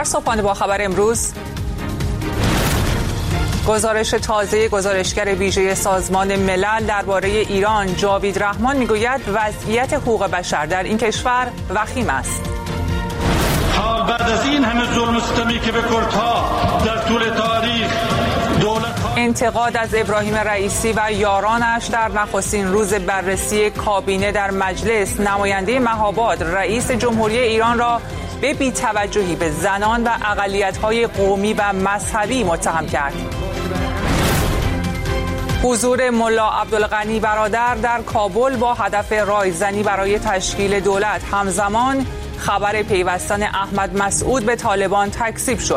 در صبحانه با خبر امروز، گزارش تازه گزارشگر ویژه سازمان ملل درباره ایران جاوید رحمان میگوید وضعیت حقوق بشر در این کشور وخیم است. حال بعد از این همه ظلم و ستمی که به کردها در طول تاریخ انتقاد از ابراهیم رئیسی و یارانش در نخستین روز بررسی کابینه در مجلس، نماینده مهاباد رئیس جمهوری ایران را به بی‌توجهی به زنان و اقلیت‌های قومی و مذهبی متهم کرد. حضور ملا عبدالغنی برادر در کابل با هدف رایزنی برای تشکیل دولت، همزمان خبر پیوستن احمد مسعود به طالبان تکذیب شد.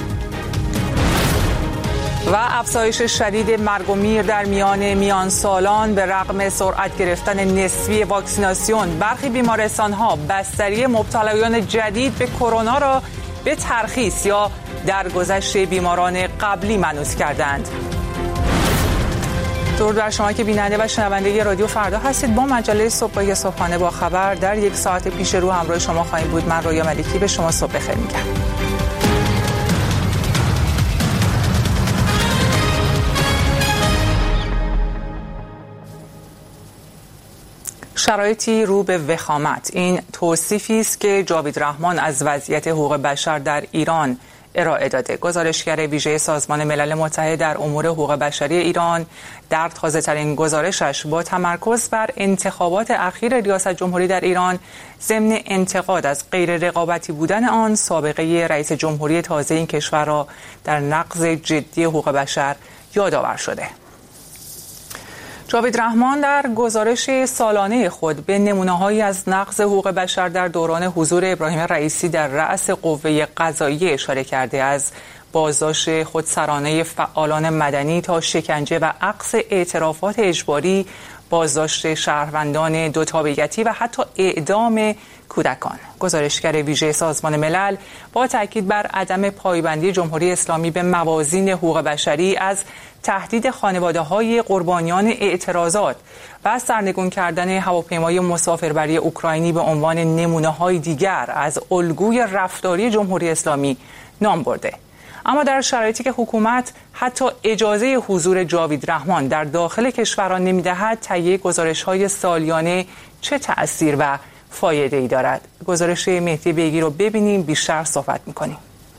و افزایش شدید مرگ و میر در میان سالان به رغم سرعت گرفتن نسبی واکسیناسیون، برخی بیمارستان‌ها بستری مبتلایان جدید به کرونا را به ترخیص یا درگذشت بیماران قبلی منوط کردند. درود بر شما که بیننده و شنونده رادیو فردا هستید. با مجله صبحگاهی صبحانه با خبر در یک ساعت پیش رو همراه شما خواهیم بود. من رویا ملکی به شما صبح بخیر میگم. شرایطی رو به وخامت، این توصیفی است که جاوید رحمان از وضعیت حقوق بشر در ایران ارائه داده. گزارشگر ویژه سازمان ملل متحد در امور حقوق بشری ایران در تازه‌ترین گزارشش با تمرکز بر انتخابات اخیر ریاست جمهوری در ایران ضمن انتقاد از غیر رقابتی بودن آن، سابقه رئیس جمهوری تازه این کشور را در نقض جدی حقوق بشر یادآور شده. جاوید رحمان در گزارش سالانه خود به نمونه‌هایی از نقض حقوق بشر در دوران حضور ابراهیم رئیسی در رأس قوه قضاییه اشاره کرده، از بازداشت خودسرانه فعالان مدنی تا شکنجه و اخذ اعترافات اجباری، بازداشت شهروندان دو تابعیتی و حتی اعدام کودکان. گزارشگر ویژه سازمان ملل با تاکید بر عدم پایبندی جمهوری اسلامی به موازین حقوق بشری، از تهدید خانواده‌های قربانیان اعتراضات و سرنگون کردن هواپیمای مسافربری اوکراینی به عنوان نمونه‌های دیگر از الگوی رفتاری جمهوری اسلامی نام برده. اما در شرایطی که حکومت حتی اجازه حضور جاوید رحمان در داخل کشور را نمی‌دهد، تهیه گزارش‌های سالیانه چه تأثیر و فایده‌ای دارد؟ گزارش مهدی بیگی رو ببینیم، بیشتر صحبت می‌کنیم.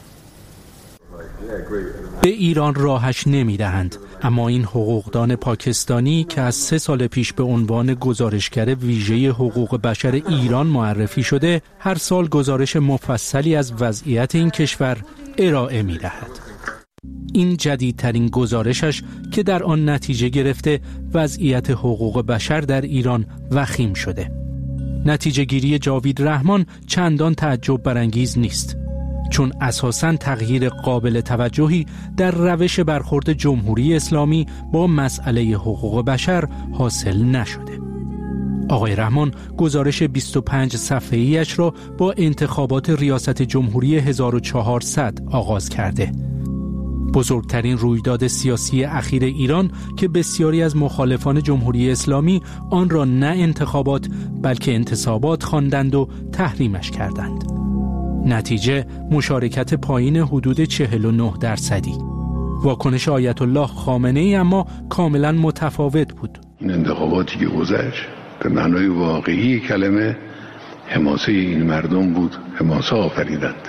به ایران راهش نمی‌دهند، اما این حقوقدان پاکستانی که از 3 سال پیش به عنوان گزارشگر ویژه حقوق بشر ایران معرفی شده، هر سال گزارش مفصلی از وضعیت این کشور ارائه می‌دهد. این جدیدترین گزارشش که در آن نتیجه گرفته وضعیت حقوق بشر در ایران وخیم شده. نتیجه گیری جاوید رحمان چندان تعجب برانگیز نیست، چون اساساً تغییر قابل توجهی در روش برخورد جمهوری اسلامی با مسئله حقوق بشر حاصل نشده. آقای رحمان گزارش 25 صفحه‌ایش را با انتخابات ریاست جمهوری 1400 آغاز کرده. بزرگترین رویداد سیاسی اخیر ایران که بسیاری از مخالفان جمهوری اسلامی آن را نه انتخابات بلکه انتصابات خواندند و تحریمش کردند. نتیجه مشارکت پایین حدود 49%. واکنش آیت الله خامنه‌ای اما کاملا متفاوت بود. این انتخاباتی که گذشت به معنای واقعی کلمه حماسه این مردم بود، حماسه آفریدند.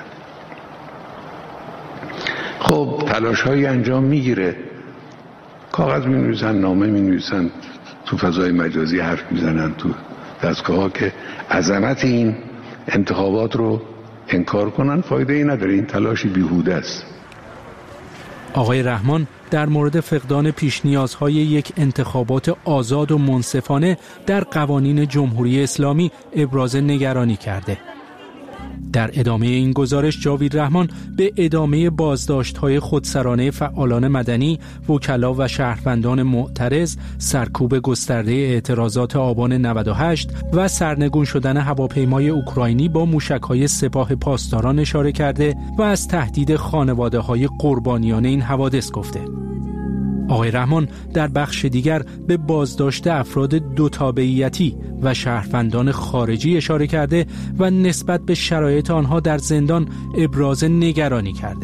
خب تلاش های انجام میگیره، کاغذ می نویسن، نامه می نویسن، تو فضای مجازی حرف میزنن، تو دستگاه ها که عظمت این انتخابات رو انکار کنن، فایده ای نداره، این تلاشی بیهوده است. آقای رحمان در مورد فقدان پیش نیازهای یک انتخابات آزاد و منصفانه در قوانین جمهوری اسلامی ابراز نگرانی کرده. در ادامه این گزارش جاوید رحمان به ادامه بازداشت‌های خودسرانه فعالان مدنی، وکلا و شهروندان معترض، سرکوب گسترده اعتراضات آبان 98 و سرنگون شدن هواپیمای اوکراینی با موشک‌های سپاه پاسداران اشاره کرده و از تهدید خانواده‌های قربانیان این حوادث گفته. آقای رحمان در بخش دیگر به بازداشت افراد دو تابعیتی و شهروندان خارجی اشاره کرده و نسبت به شرایط آنها در زندان ابراز نگرانی کرده.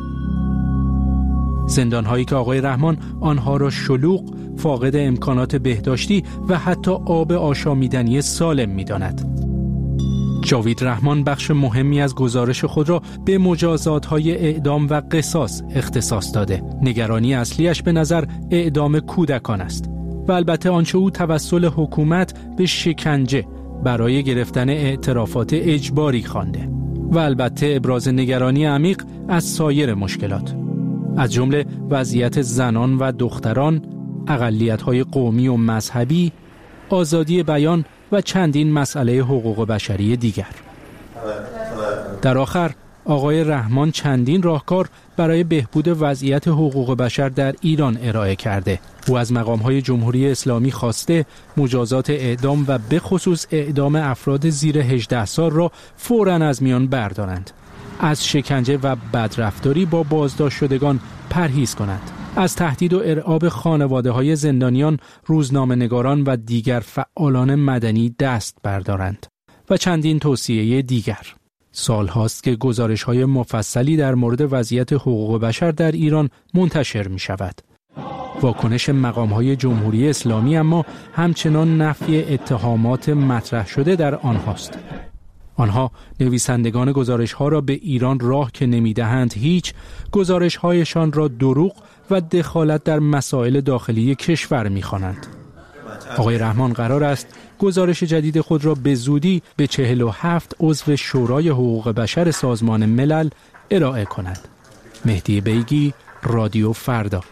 زندان‌هایی که آقای رحمان آنها را شلوغ، فاقد امکانات بهداشتی و حتی آب آشامیدنی سالم می‌داند. جاوید رحمان بخش مهمی از گزارش خود را به مجازات‌های اعدام و قصاص اختصاص داده. نگرانی اصلیش به نظر اعدام کودکان است و البته آنچه او توسل حکومت به شکنجه برای گرفتن اعترافات اجباری خوانده و البته ابراز نگرانی عمیق از سایر مشکلات، از جمله وضعیت زنان و دختران، اقلیت‌های قومی و مذهبی، آزادی بیان و چندین مسئله حقوق بشری دیگر. در آخر آقای رحمان چندین راهکار برای بهبود وضعیت حقوق بشر در ایران ارائه کرده. او از مقام‌های جمهوری اسلامی خواسته مجازات اعدام و به خصوص اعدام افراد زیر 18 سال را فوراً از میان بردارند. از شکنجه و بدرفتاری با بازداشت شدگان پرهیز کنند. از تهدید و ارعاب خانواده‌های زندانیان، روزنامه‌نگاران و دیگر فعالان مدنی دست بردارند و چندین توصیه دیگر. سالهاست که گزارش‌های مفصلی در مورد وضعیت حقوق بشر در ایران منتشر می‌شود. واکنش مقام‌های جمهوری اسلامی اما همچنان نفی اتهامات مطرح شده در آنهاست. آنها نویسندگان گزارش‌ها را به ایران راه که نمی‌دهند، هیچ گزارش‌هایشان را دروغ و دخالت در مسائل داخلی کشور می‌خوانند. آقای رحمان قرار است گزارش جدید خود را به زودی به 47 عضو شورای حقوق بشر سازمان ملل ارائه کند. مهدی بیگی، رادیو فردا.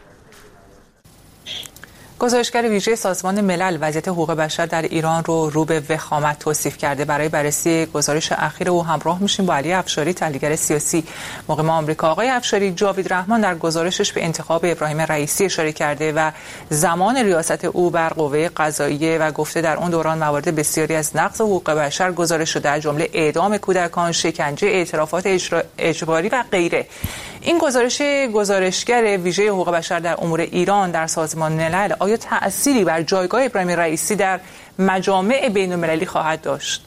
گزارشگر ویژه سازمان ملل وضعیت حقوق بشر در ایران رو به وخامت توصیف کرده. برای بررسی گزارش اخیر او همراه میشیم با علی افشاری، تحلیلگر سیاسی مقیم آمریکا. آقای افشاری، جاوید رحمان در گزارشش به انتخاب ابراهیم رئیسی اشاره کرده و زمان ریاست او بر قوه قضاییه و گفته در اون دوران موارد بسیاری از نقض حقوق بشر گزارش شده، از جمله اعدام کودکان، شکنجه، اعترافات اجباری و غیره. این گزارشگر ویژه حقوق بشر در امور ایران در سازمان ملل آیا تأثیری بر جایگاه ابراهیم رئیسی در مجامع بین‌المللی خواهد داشت؟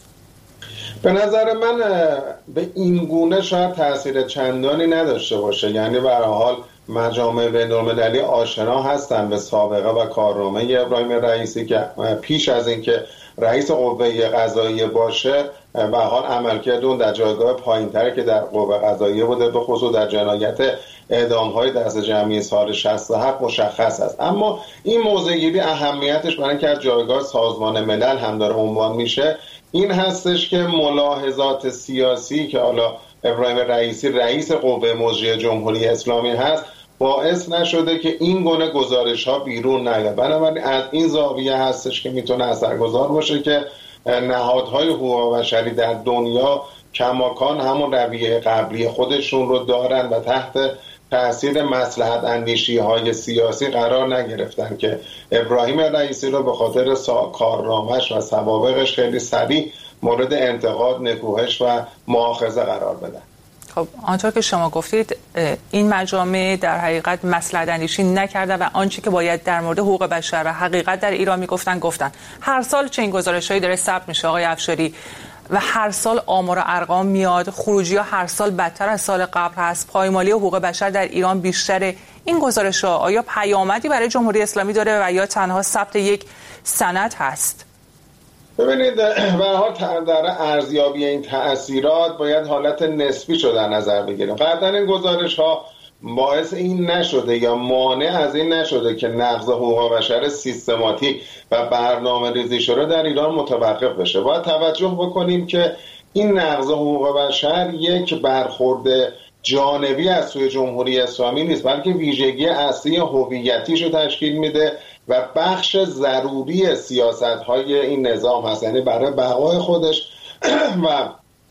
به نظر من به این گونه شاید تأثیر چندانی نداشته باشه. یعنی به هر حال مجامع بین‌المللی آشنا هستن به سابقه و کارنامه ابراهیم رئیسی که پیش از اینکه رئیس قوه قضاییه باشه به حال عملکرد اون در جایگاه پایین‌تری که در قوه قضاییه بوده، به خصوص در جنایت اعدام‌های دست جمعی سال 67 مشخص است. اما این موضع‌گیری اهمیتش برای اینکه از جایگاه سازمان ملل هم داره عنوان میشه این هستش که ملاحظات سیاسی که حالا ابراهیم رئیسی رئیس قوه مجریه جمهوری اسلامی هست باعث نشده که این گونه گزارش‌ها بیرون نیاد. بنابراین از این زاویه هستش که میتونه اثرگذار باشه که نهادهای حقوق بشری در دنیا کماکان همون رویه قبلی خودشون رو دارن و تحت تأثیر مصلحت اندیشی‌های سیاسی قرار نگرفتن که ابراهیم رئیسی رو به خاطر کارنامه‌اش و سوابقش خیلی سریع مورد انتقاد، نکوهش و مؤاخذه قرار بدن. خب آنطور که شما گفتید این مجامع در حقیقت مصلحت اندیشی نکرده و آنچه که باید در مورد حقوق بشر و حقیقت در ایران میگفتن گفتن. هر سال چنین گزارش‌هایی داره ثبت میشه آقای افشاری و هر سال آمار و ارقام میاد، خروجی‌ها هر سال بدتر از سال قبل هست، پایمالی حقوق بشر در ایران بیشتره. این گزارش‌ها آیا پیامدی برای جمهوری اسلامی داره و یا تنها ثبت یک سند هست؟ ببینید به هر حال در ارزیابی این تأثیرات باید حالت نسبی شده در نظر بگیریم. قطعاً این گزارش‌ها باعث این نشده یا مانع از این نشده که نقض حقوق بشر سیستماتیک و برنامه‌ریزی شده در ایران متوقف بشه. باید توجه بکنیم که این نقض حقوق بشر یک برخورد جانبی از سوی جمهوری اسلامی نیست، بلکه ویژگی اصلی هویتیش رو تشکیل میده و بخش ضروری سیاست‌های این نظام هست. یعنی برای بقای خودش و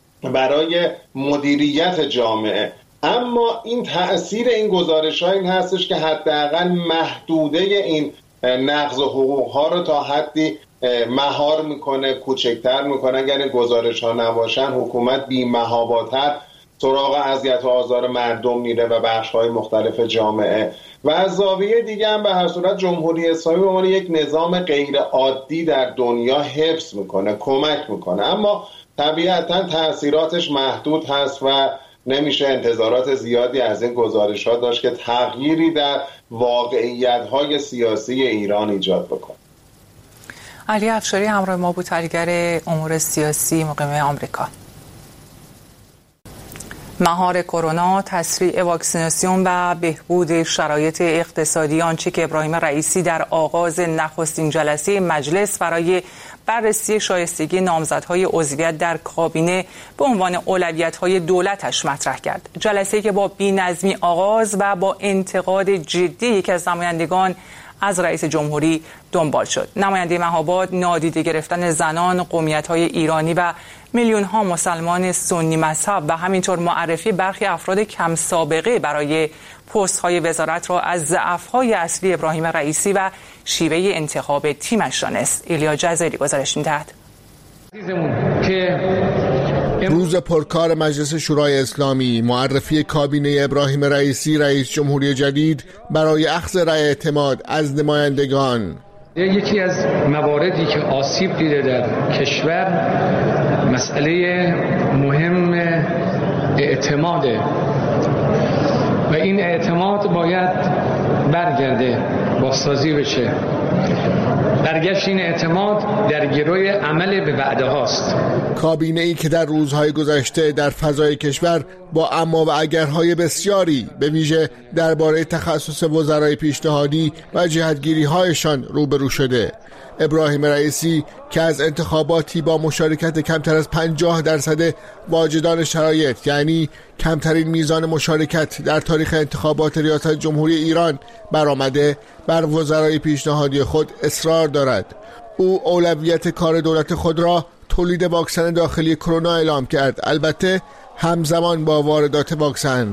برای مدیریت جامعه. اما این تأثیر این گزارش‌ها این هستش که حداقل محدوده این نقض حقوق‌ها رو تا حدی مهار میکنه، کوچکتر میکنه. اگر این گزارش‌ها نباشن حکومت بی‌محاباتر سراغ اذیت و آزار مردم میره و بخش‌های مختلف جامعه و از زاویه دیگه هم به هر صورت جمهوری اسلامی به عنوان یک نظام غیر عادی در دنیا حفظ میکنه، کمک میکنه، اما طبیعتاً تأثیراتش محدود هست و نمیشه انتظارات زیادی از این گزارش‌ها داشت که تغییری در واقعیت‌های سیاسی ایران ایجاد بکنه. علی افشاری همراه ما بود، تحلیلگر امور سیاسی مقیم آمریکا. مهار کرونا، تسریع واکسیناسیون و بهبود شرایط اقتصادی، آنچه که ابراهیم رئیسی در آغاز نخستین جلسه مجلس برای بررسی شایستگی نامزدهای عضویت در کابینه به عنوان اولویت‌های دولتش مطرح کرد. جلسه‌ای که با بی‌نظمی آغاز و با انتقاد جدی یکی از نمایندگان از رئیس جمهوری دنبال شد. نماینده مهاباد نادیده گرفتن زنان، قومیت‌های ایرانی و میلیون‌ها مسلمان سنی مذهب و همینطور معرفی برخی افراد کم سابقه برای پست‌های وزارت را از ضعف‌های اصلی ابراهیم رئیسی و شیوه انتخاب تیمش دانست. ایلیا جزیری گزارش می‌دهد. روز پرکار مجلس شورای اسلامی، معرفی کابینه ابراهیم رئیسی رئیس جمهوری جدید برای اخذ رأی اعتماد از نمایندگان. یکی از مواردی که آسیب دیده در کشور مسئله مهم اعتماده و این اعتماد باید برگرده، بازسازی بشه. برگشت این اعتماد در گروی عمل به وعده هاست. کابینه ای که در روزهای گذشته در فضای کشور با اما و اگرهای بسیاری به ویژه درباره تخصص وزرای پیشنهادی و جهتگیری هایشان روبرو شده. ابراهیم رئیسی که از انتخاباتی با مشارکت کمتر از 50% واجدان شرایط، یعنی کمترین میزان مشارکت در تاریخ انتخابات ریاست جمهوری ایران برآمده، بر وزرای پیشنهادی خود اصرار دارد. او اولویت کار دولت خود را تولید واکسن داخلی کرونا اعلام کرد، البته همزمان با واردات واکسن.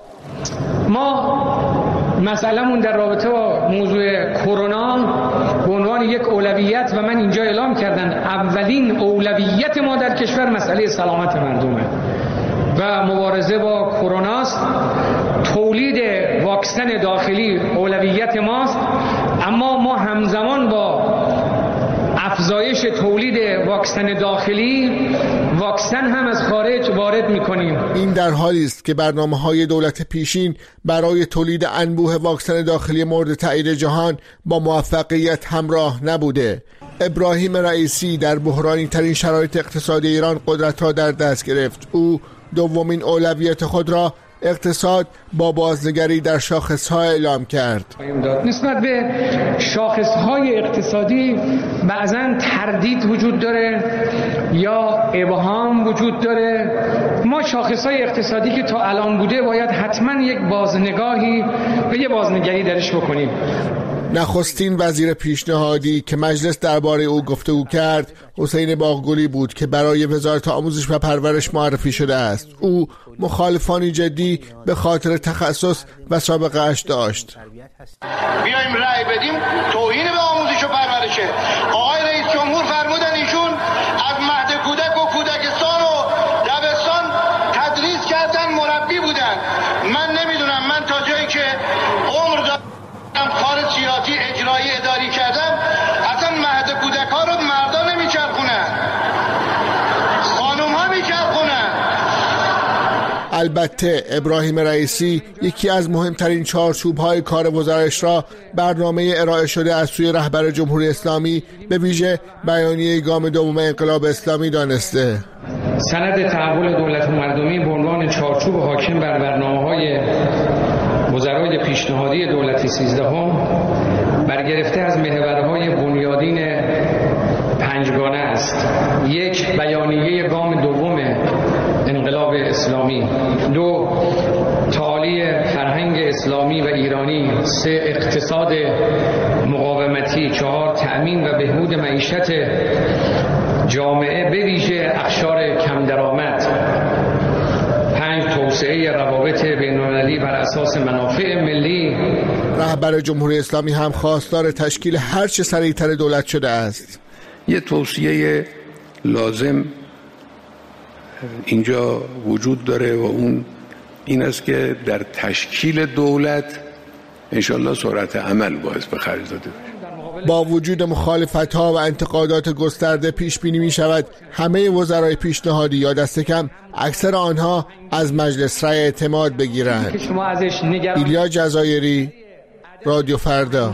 ما مسئله‌مون در رابطه با موضوع کرونا به عنوان یک اولویت و من اینجا اعلام کردم اولین اولویت ما در کشور مسئله سلامت مردمه و مبارزه با کرونا است. تولید واکسن داخلی اولویت ماست، اما ما همزمان با افزایش تولید واکسن داخلی واکسن هم از خارج وارد می‌کنیم. این در حالی است که برنامه‌های دولت پیشین برای تولید انبوه واکسن داخلی مورد تایید جهان با موفقیت همراه نبوده. ابراهیم رئیسی در بحرانی ترین شرایط اقتصادی ایران قدرت را در دست گرفت. او دومین اولویت خود را اقتصاد با بازنگری در شاخص‌ها اعلام کرد. نسبت به شاخص‌های اقتصادی بعضاً تردید وجود داره یا ابهام وجود داره. ما شاخص‌های اقتصادی که تا الان بوده باید حتماً یک بازنگاهی و یک بازنگری درش بکنیم. نخستین وزیر پیشنهادی که مجلس درباره او گفتگو کرد حسین باغگلی بود که برای وزارت آموزش و پرورش معرفی شده است. او مخالفانی جدی به خاطر تخصص و سابقه اش داشت. بیایم رأی بدیم توهین به آموزش و پرورشه. آقای رئیس جمهور فرمودن ایشون از مهد کودک و کودکستان و دبستان تدریس کردن، مربی بودن. من نمیدونم، من تا جایی که عمر دارم کار سیاسی اجرایی اداری کردم، اصلا مهد کودک ها رو مردا نمیچرخونن، خانوم ها میچرخونن. البته ابراهیم رئیسی یکی از مهمترین چارچوب‌های کار وزارش را برنامه ارائه شده از سوی رهبر جمهوری اسلامی به ویژه بیانیه گام دوم انقلاب اسلامی دانسته. سند تحول دولت مردمی به عنوان چارچوب حاکم بر برنامه‌های وزرای پیشنهادی دولت 13 برگرفته از محورهای بنیادین پنجگانه است. 1. بیانیه گام دوم انقلاب اسلامی. 2. تعالی فرهنگ اسلامی و ایرانی. 3. اقتصاد مقاومتی. 4. تأمین و بهبود معیشت جامعه به ویژه اقشار کم درآمد. 5. توسعه روابط بین‌المللی بر اساس منافع ملی. رهبر جمهوری اسلامی هم خواستار تشکیل هرچه سریعتر دولت شده است. یه توصیه لازم اینجا وجود داره و اون این است که در تشکیل دولت انشالله سرعت عمل باعث به خرج داده بشه. با وجود مخالفت‌ها و انتقادات گسترده پیش بینی می‌شود همه وزرای پیشنهادی یا دست کم اکثر آنها از مجلس رای اعتماد بگیرند. ایلیا جزایری، رادیو فردا.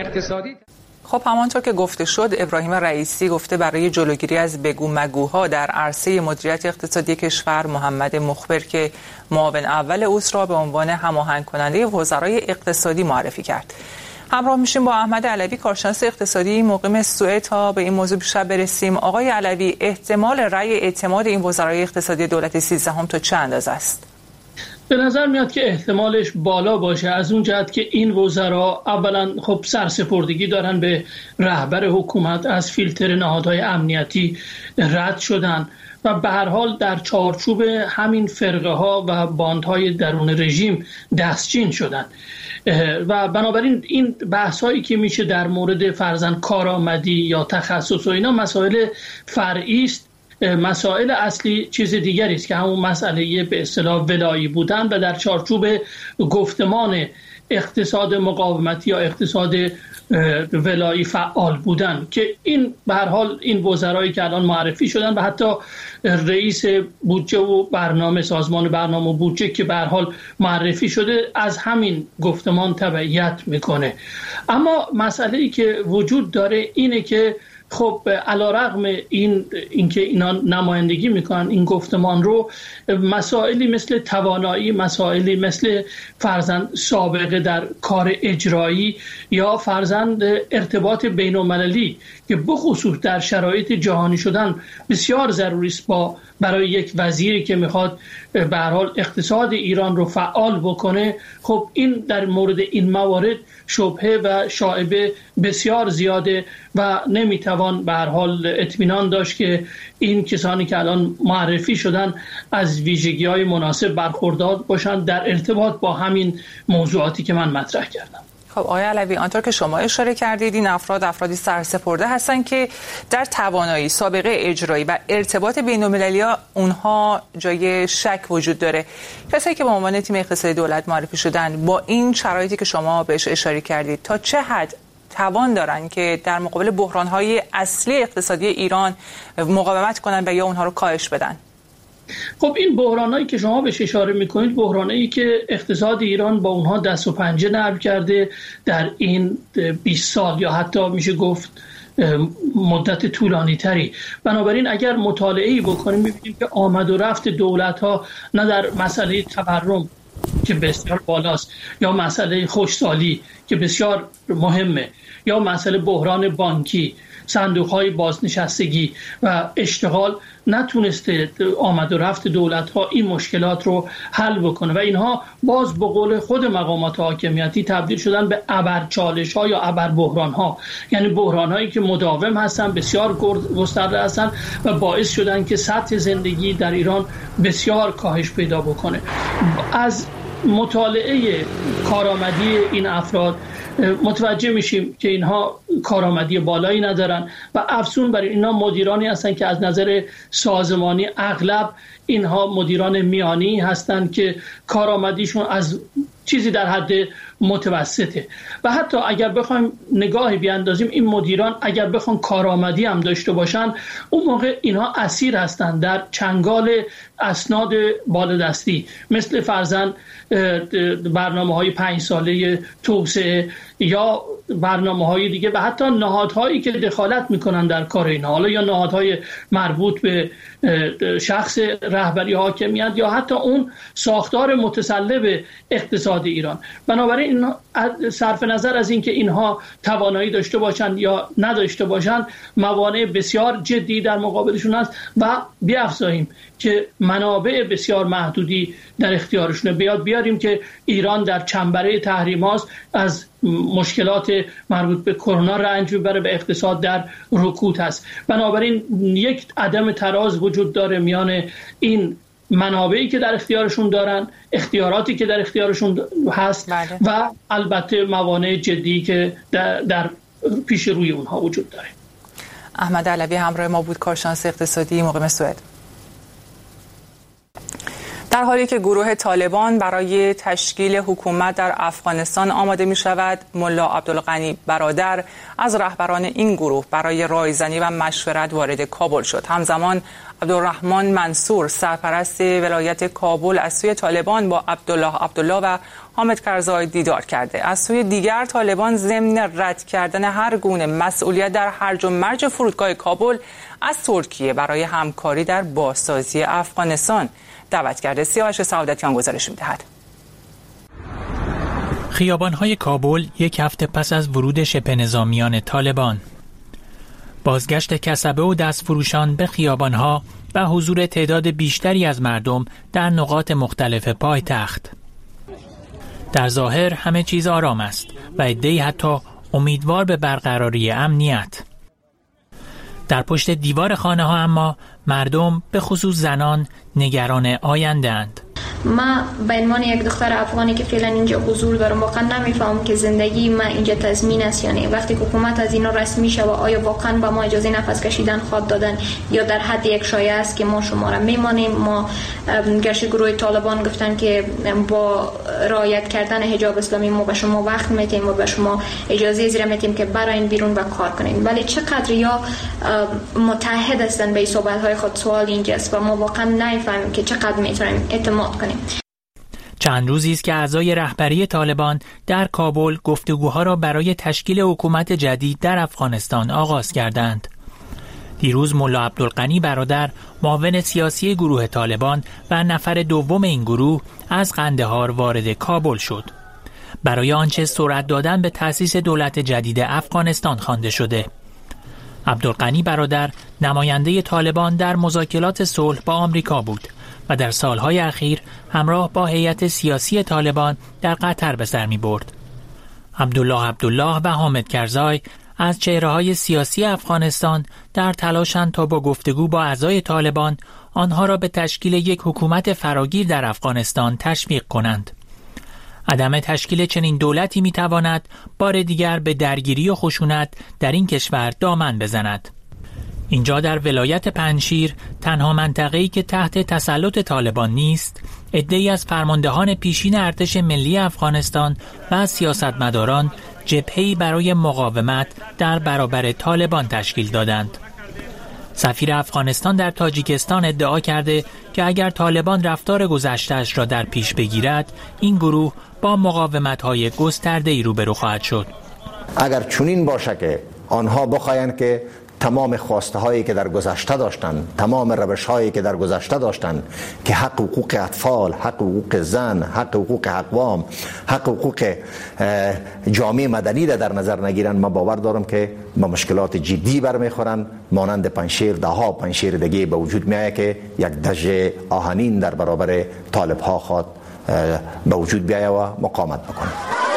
خب همانطور که گفته شد، ابراهیم رئیسی گفته برای جلوگیری از بگو مگوها در عرصه مدیریت اقتصادی کشور محمد مخبر که معاون اول اوست را به عنوان هماهنگ کننده وزرای اقتصادی معرفی کرد. همراه میشیم با احمد علوی، کارشناس اقتصادی مقیم سوئد، تا به این موضوع بیشتر برسیم. آقای علوی، احتمال رأی اعتماد این وزرای اقتصادی دولت 13 تا چه اندازه است؟ به نظر میاد که احتمالش بالا باشه، از اون جهت که این وزرا اولا خب سرسپردگی دارن به رهبر حکومت، از فیلتر نهادهای امنیتی رد شدن و به هر حال در چارچوب همین فرقه ها و باندهای درون رژیم دستچین شدن و بنابراین این بحث هایی که میشه در مورد فرضاً کارآمدی یا تخصص و اینا مسائل فرعی است. مسائل اصلی چیز دیگری است که همون مسئله به اصطلاح ولایی بودن و در چارچوب گفتمان اقتصاد مقاومتی یا اقتصاد ولایی فعال بودن که این به هر حال این وزرایی که الان معرفی شدن و حتی رئیس بودجه و برنامه سازمان برنامه و بودجه که به هر حال معرفی شده از همین گفتمان تبعیت میکنه. اما مسئله‌ای که وجود داره اینه که خب علیرغم اینکه اینا نمایندگی میکنن این گفتمان رو، مسائلی مثل توانایی، مسائلی مثل فرضاً سابقه در کار اجرایی یا فرضاً ارتباط بین‌المللی که بخصوص در شرایط جهانی شدن بسیار ضروری است برای یک وزیری که میخواد به هر حال اقتصاد ایران رو فعال بکنه، خب این در مورد این موارد شبهه و شایبه بسیار زیاده و نمیتوان به هر حال اطمینان داشت که این کسانی که الان معرفی شدن از ویژگی‌های مناسب برخوردار باشند در ارتباط با همین موضوعاتی که من مطرح کردم. خب آقای علوی، آنطور که شما اشاره کردید این افرادی سرسپرده هستن که در توانایی، سابقه اجرایی و ارتباط بین‌المللی‌ها اونها جای شک وجود داره. کسایی که به عنوان تیم اقتصادی دولت معرفی شدن با این شرایطی که شما بهش اشاره کردید تا چه حد توان دارن که در مقابل بحران‌های اصلی اقتصادی ایران مقاومت کنن و یا اونها رو کاهش بدن؟ خب این بحرانایی که شما بهش اشاره میکنید بحرانایی که اقتصاد ایران با اونها دست و پنجه نرم کرده در این 20 سال یا حتی میشه گفت مدت طولانی تری. بنابراین اگر مطالعه‌ای بکنیم میبینیم که آمد و رفت دولت‌ها نه در مسئله تورم که بسیار بالاست یا مسئله خوشسالی که بسیار مهمه یا مسئله بحران بانکی، صندوق‌های بازنشستگی و اشتغال نتونسته آمد و رفت دولت‌ها این مشکلات رو حل بکنه و اینها باز به قول خود مقامات حاکمیتی تبدیل شدن به ابرچالش‌ها یا ابربحران‌ها، یعنی بحران‌هایی که مداوم هستن، بسیار گسترده هستن و باعث شدن که سطح زندگی در ایران بسیار کاهش پیدا بکنه. از مطالعه کارآمدی این افراد متوجه میشیم که اینها کارآمدی بالایی ندارن و افزون بر اینها مدیرانی هستن که از نظر سازمانی اغلب اینها مدیران میانی هستند که کارآمدیشون از چیزی در حد متوسطه و حتی اگر بخوایم نگاهی بیاندازیم این مدیران اگر بخوان کارآمدی هم داشته باشن اون موقع اینها اسیر هستند در چنگال اسناد بالادستی مثل فرضاً برنامه‌های 5 ساله توسعه یا برنامه‌های دیگه و حتی نهادهایی که دخالت میکنن در کار اینها، حالا یا نهادهای مربوط به شخص رهبری حاکمیت یا حتی اون ساختار متسلب اقتصاد ایران. بنابراین صرف نظر از اینکه اینها توانایی داشته باشند یا نداشته باشند موانع بسیار جدی در مقابلشون است و بیافزاییم که منابع بسیار محدودی در اختیارشونه. بیاریم که ایران در چنبره تحریم هاست، از مشکلات مربوط به کرونا رنج میبره و اقتصاد در رکود هست. بنابراین یک عدم تراز وجود داره میان این منابعی که در اختیارشون دارن، اختیاراتی که در اختیارشون هست و البته موانع جدی که در پیش روی اونها وجود داره. احمد علوی همراه ما بود، کارشناس اقتصادی مقیم سوئد. در حالی که گروه طالبان برای تشکیل حکومت در افغانستان آماده می شود، ملا عبدالغنی برادر از رهبران این گروه برای رایزنی و مشورت وارد کابل شد. همزمان عبدالرحمن منصور سرپرست ولایت کابل از سوی طالبان با عبدالله و حامد کرزای دیدار کرده. از سوی دیگر طالبان ضمن رد کردن هر گونه مسئولیت در هرج و مرج فرودگاه کابل از ترکیه برای همکاری در بازسازی افغانستان دعوت کرده. سیاوش سعادتیان گزارش می‌دهد. خیابان‌های کابل یک هفته پس از ورود شبه نظامیان طالبان، بازگشت کسبه و دستفروشان به خیابان‌ها و حضور تعداد بیشتری از مردم در نقاط مختلف پایتخت. در ظاهر همه چیز آرام است و عده‌ای حتی امیدوار به برقراری امنیت. در پشت دیوار خانه‌ها اما مردم به خصوص زنان نگران آینده‌اند. من به عنوان یک دختر افغانی که فعلا اینجا حضور دارم واقعا نمیفهمم که زندگی من اینجا تضمین است یا نه. وقتی حکومت از اینا رسمی شود آیا واقعا با ما اجازه نفس کشیدن خواهد دادن یا در حد یک شایعه است که ما شما را میمانیم. ما گرچه گروه طالبان گفتن که با رعایت کردن حجاب اسلامی ما به شما وقت میتیم و به شما اجازه زیر میتیم که براین بیرون و کار کنین، ولی چقدر یا متحد هستن به صحبت‌های خود. سوال اینجاست و ما واقعا نمیفهمیم که چقدر میتونیم اعتماد کنیم. چند روزی است که اعضای رهبری طالبان در کابل گفتگوها را برای تشکیل حکومت جدید در افغانستان آغاز کردند. دیروز ملا عبدالغنی برادر، معاون سیاسی گروه طالبان و نفر دوم این گروه، از قندهار وارد کابل شد. برای آنچه سرعت دادن به تأسیس دولت جدید افغانستان خوانده شده. عبدالغنی برادر نماینده طالبان در مذاکرات صلح با آمریکا بود و در سالهای اخیر همراه با هیئت سیاسی طالبان در قطر به سر می برد. عبدالله و حامد کرزای از چهره‌های سیاسی افغانستان در تلاشند تا با گفتگو با اعضای طالبان آنها را به تشکیل یک حکومت فراگیر در افغانستان تشویق کنند. عدم تشکیل چنین دولتی می تواند بار دیگر به درگیری و خشونت در این کشور دامن بزند. اینجا در ولایت پنجشیر، تنها منطقه‌ای که تحت تسلط طالبان نیست، عده‌ای از فرماندهان پیشین ارتش ملی افغانستان و سیاستمداران جبهه‌ای برای مقاومت در برابر طالبان تشکیل دادند. سفیر افغانستان در تاجیکستان ادعا کرده که اگر طالبان رفتار گذشته‌اش را در پیش بگیرد، این گروه با مقاومت‌های گسترده‌ای روبرو خواهد شد. اگر چنین باشه که آنها بخواهند که تمام خواسته هایی که در گذشته داشتن، تمام روش هایی که در گذشته داشتن که حق حقوق اطفال، حق حقوق زن، حق حقوق اقوام، حق حقوق جامعه مدنی را در نظر نگیرن، ما باور دارم که با مشکلات جدی برمیخورن. مانند پنجشیر، دهها پنجشیر دیگه به وجود میآید که یک دژ آهنین در برابر طالب ها خواد به وجود بیاید و مقاومت بکنه.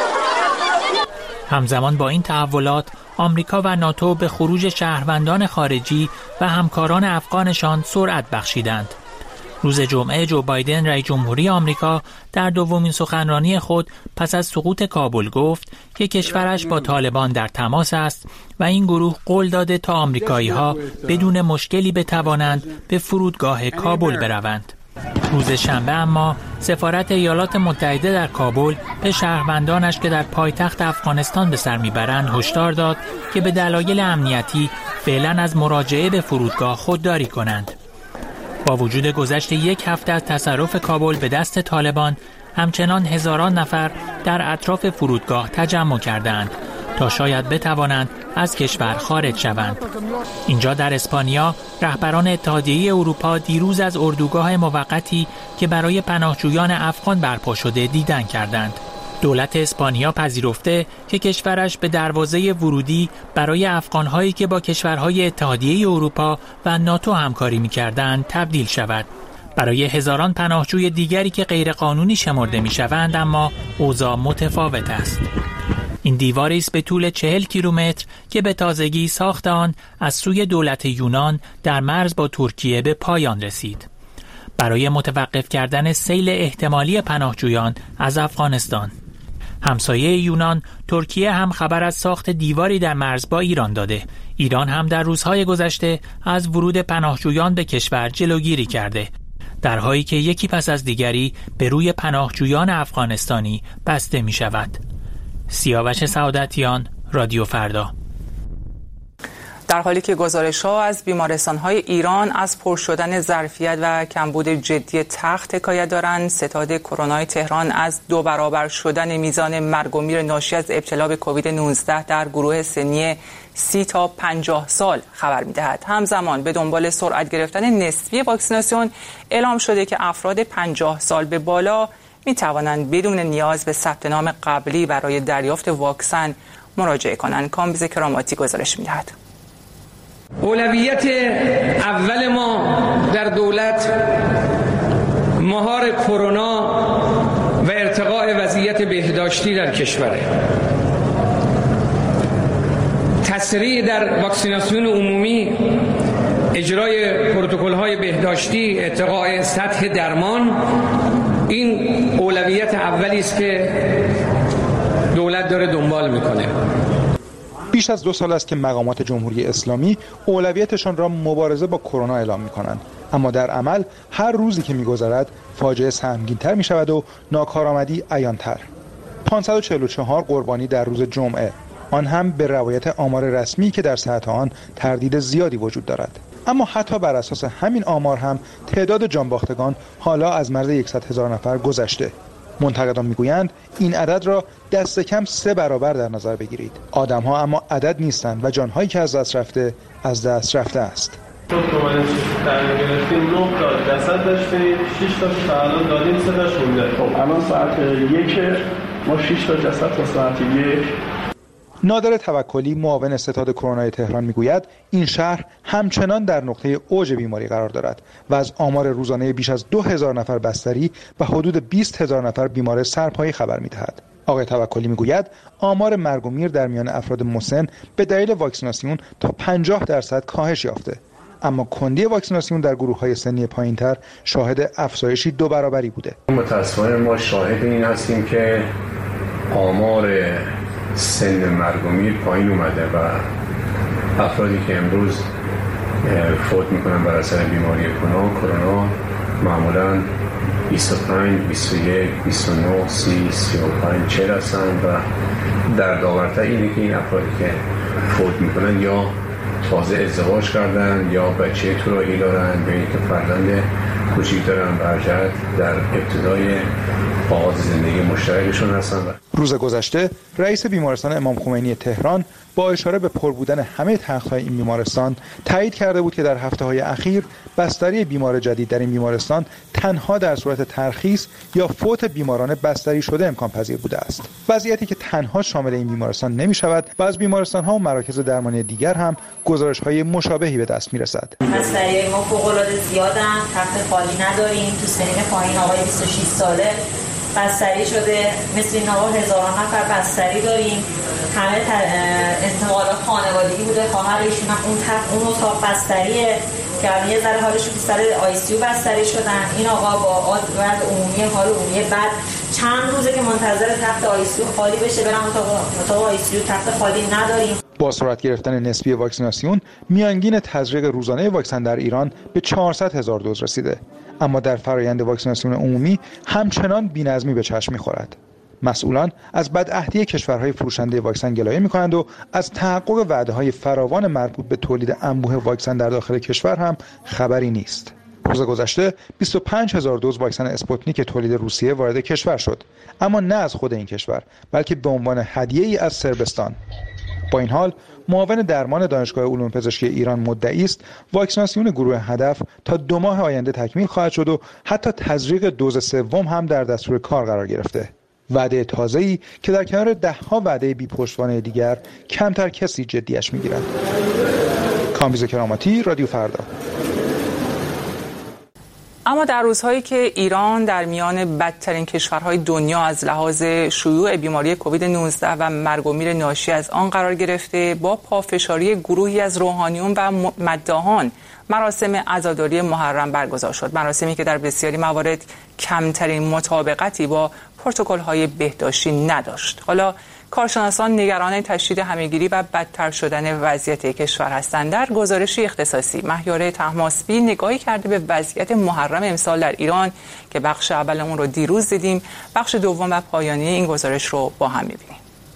همزمان با این تحولات، آمریکا و ناتو به خروج شهروندان خارجی و همکاران افغانشان سرعت بخشیدند. روز جمعه جو بایدن رئیس جمهوری آمریکا در دومین سخنرانی خود پس از سقوط کابل گفت که کشورش با طالبان در تماس است و این گروه قول داده تا آمریکایی‌ها بدون مشکلی بتوانند به فرودگاه کابل بروند. روز شنبه اما سفارت ایالات متحده در کابل به شهروندانش که در پایتخت افغانستان به سر میبرند هشدار داد که به دلایل امنیتی فعلا از مراجعه به فرودگاه خودداری کنند. با وجود گذشت یک هفته از تصرف کابل به دست طالبان، همچنان هزاران نفر در اطراف فرودگاه تجمع کردند تا شاید بتوانند از کشور خارج شوند. اینجا در اسپانیا، رهبران اتحادیه اروپا دیروز از اردوگاه موقتی که برای پناهجویان افغان برپا شده دیدن کردند. دولت اسپانیا پذیرفته که کشورش به دروازه ورودی برای افغان‌هایی که با کشورهای اتحادیه اروپا و ناتو همکاری می‌کردند تبدیل شود. برای هزاران پناهجوی دیگری که غیرقانونی شمرده می‌شوند اما اوضاع متفاوت است. این دیواری است به طول 40 کیلومتر که به تازگی ساخت آن از سوی دولت یونان در مرز با ترکیه به پایان رسید. برای متوقف کردن سیل احتمالی پناهجویان از افغانستان، همسایه یونان ترکیه هم خبر از ساخت دیواری در مرز با ایران داده. ایران هم در روزهای گذشته از ورود پناهجویان به کشور جلوگیری کرده. درهایی که یکی پس از دیگری به روی پناهجویان افغانستانی بسته می شود. سیاوش سعادتیان، رادیو فردا. در حالی که گزارش‌ها از بیمارستان‌های ایران از پر شدن ظرفیت و کمبود جدی تخت حکایت دارند، ستاد کرونا تهران از 2 برابر شدن میزان مرگ و میر ناشی از ابتلا به کووید 19 در گروه سنی 30 تا 50 سال خبر می‌دهد. همزمان به دنبال سرعت گرفتن نسبی واکسیناسیون اعلام شده که افراد 50 سال به بالا می‌توانند بدون نیاز به ثبت نام قبلی برای دریافت واکسن مراجعه کنند. کامبیز کراماتی گزارش می‌دهد. اولویت اول ما در دولت مهار کرونا و ارتقاء وضعیت بهداشتی در کشوره. تسریع در واکسیناسیون عمومی، اجرای پروتکل‌های بهداشتی، ارتقاء سطح درمان، این اولویت اولی است که دولت داره دنبال میکنه. بیش از 2 سال است که مقامات جمهوری اسلامی اولویتشان را مبارزه با کرونا اعلام می‌کنند، اما در عمل هر روزی که می‌گذرد فاجعه سهمگین‌تر می‌شود و ناکارآمدی عیان‌تر. 544 قربانی در روز جمعه، آن هم به روایت آمار رسمی که در سطح آن تردید زیادی وجود دارد. اما حتی بر اساس همین آمار هم تعداد جانباختگان حالا از مرز 100,000 نفر گذشته. منتقدان میگویند این عدد را دست کم 3 برابر در نظر بگیرید. آدم‌ها اما عدد نیستند و جان‌هایی که از دست رفته است. چون تومن تعیین گرفتیم 9 تا جسد داشتیم، 6 تا تعالان دادیم، 3 تاش مونده. خب الان ساعت 1 ما 6 تا جسد تا ساعت 1. نادر توکلی معاون ستاد کرونا تهران میگوید این شهر همچنان در نقطه اوج بیماری قرار دارد و از آمار روزانه بیش از 2000 نفر بستری و حدود 20,000 نفر بیمار سرپایی خبر میدهد. آقای توکلی میگوید آمار مرگ و میر در میان افراد مسن به دلیل واکسیناسیون تا 50% کاهش یافته، اما کندی واکسیناسیون در گروه‌های سنی پایین‌تر شاهد افزایشی 2 برابری بوده. متأسفانه ما شاهد این هستیم که آمار سن مرگ و میر پایین اومده و افرادی که امروز فوت میکنن بر اثر بیماری کرونا معمولا 25, 21, 29, 30, 35, 40 هستن و در داورتر اینه که این افرادی که فوت میکنن یا تازه ازدواج کردن یا بچه طوراهی دارن یا اینکه فرزند کوچیک دارن برجت در ابتدای آغاز زندگی مشترکشون هستن. روز گذشته رئیس بیمارستان امام خمینی تهران با اشاره به پر بودن همه تخت‌های این بیمارستان تایید کرده بود که در هفته‌های اخیر بستری بیمار جدید در این بیمارستان تنها در صورت ترخیص یا فوت بیماران بستری شده امکان پذیر بوده است. وضعیتی که تنها شامل این بیمارستان نمی‌شود و از بیمارستان‌ها و مراکز درمانی دیگر هم گزارش‌های مشابهی به دست می‌رسد. بستری ما فوق‌العاده زیادن، تخت خالی نداریم. تو سنین پایین آقای 26 ساله بستری شده، مثل این آقا هزاران نفر بستری داریم. همه انتقالات خانوادگی بوده، خواهر ایشون اون اتاق بستریه که الان یه ذره حالشون تو سر آی سی یو بستری شدن. این آقا با بعد عمومی حال عمومی بعد چند روزه که منتظر تخت آی سی یو خالی بشه، برام اتاق آی سی یو تخت خالی نداریم. با سرعت گرفتن نسبی واکسیناسیون میانگین تزریق روزانه واکسن در ایران به 400,000 دوز رسیده، اما در فرایند واکسیناسیون عمومی همچنان بی‌نظمی به چشم می‌خورد. مسئولان از بدعهدی کشورهای فروشنده واکسن گلایه می‌کنند و از تحقق وعده‌های فراوان مربوط به تولید انبوه واکسن در داخل کشور هم خبری نیست. روز گذشته 25,000 دوز واکسن اسپوتنیک تولید روسیه وارد کشور شد، اما نه از خود این کشور، بلکه به عنوان هدیه‌ای از صربستان. با این حال معاون درمان دانشگاه علوم پزشکی ایران مدعی است واکسیناسیون گروه هدف تا 2 ماه آینده تکمیل خواهد شد و حتی تزریق دوز سوم هم در دستور کار قرار گرفته. وعده تازه‌ای که در کنار 10 ها وعده بی پشتوانه دیگر کمتر کسی جدیش میگیرد. کامبیز کراماتی، رادیو فردا. اما در روزهایی که ایران در میان بدترین کشورهای دنیا از لحاظ شیوع بیماری کووید 19 و مرگ و میر ناشی از آن قرار گرفته، با پافشاری گروهی از روحانیون و مداحان مراسم عزاداری محرم برگزار شد. مراسمی که در بسیاری موارد کمترین مطابقتی با پروتکل‌های بهداشتی نداشت. حالا کارشناسان نگران تشدید همه‌گیری و بدتر شدن وضعیت کشور هستند. در گزارشی اختصاصی مهیاره طهماسبی نگاهی کرده به وضعیت محرم امسال در ایران که بخش اول اون رو دیروز دیدیم. بخش دوم و پایانی این گزارش رو با هم می‌بینیم.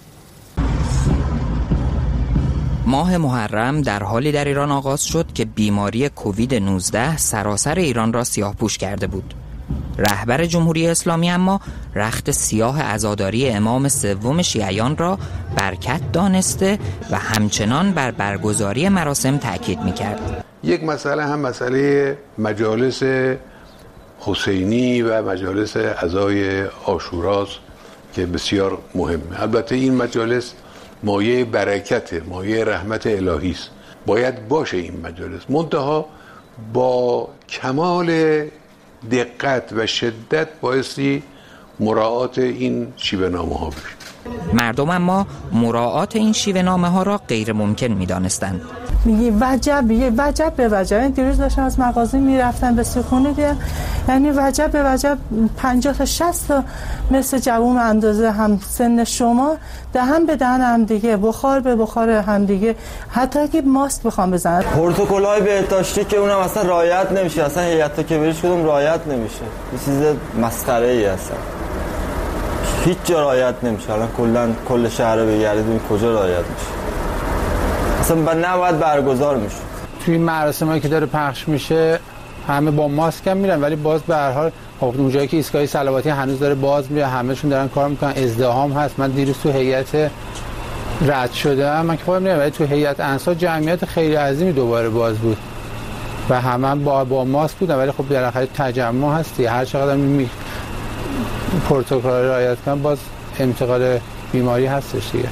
ماه محرم در حالی در ایران آغاز شد که بیماری کووید 19 سراسر ایران را سیاه‌پوش کرده بود. رهبر جمهوری اسلامی اما رخت سیاه عزاداری امام سوم شیعیان را برکت دانسته و همچنان بر برگزاری مراسم تاکید می‌کرد. یک مسئله هم مسئله مجالس حسینی و مجالس عزای عاشوراست که بسیار مهمه. البته این مجالس مایه برکت، مایه رحمت الهی است. باید باشه این مجالس. منتها با کمال دقت و شدت بایستی مراعات این شیوه‌نامه ها بشه. مردم اما مراعات این شیوه‌نامه ها را غیر ممکن می‌دانستند. میگی وجب به وجب. دیروز داشتم از مغازه میرفتم به سیخونه دیدم، یعنی وجب به وجب 50 تا 60 تا مثل جوون اندازه هم سن شما دهن به دهن هم دیگه، بخار به بخار هم دیگه، حتی که ماسک بخوام بزنن. پروتکل‌های بهداشتی که اونم اصلا رعایت نمیشه، اصلا هیئت کبیرش کدوم رعایت نمیشه. یه چیز مسخره‌ای هستن. هیچ جا رعایت نمیشه. الان کل شهر رو بگردید کجا رعایت میشه. اصلا نباید برگزار میشه. توی مراسمایی که داره پخش میشه همه با ماسک هم میرن، ولی باز به هر حال اونجایی که ایستگاه صلواتی هنوز داره باز میره، همه‌شون دارن کار میکنن، ازدحام هست. من دیروز تو هیئت رد شدم، من که خودم نمیدونم، ولی تو هیئت انصار جمعیت خیلی عظیمی دوباره باز بود و همه با ماسک بودن، ولی خب در حقیقت تجمع هستی، هر چقدر پروتکل رعایت کنن باز انتقال بیماری هستش دیگه.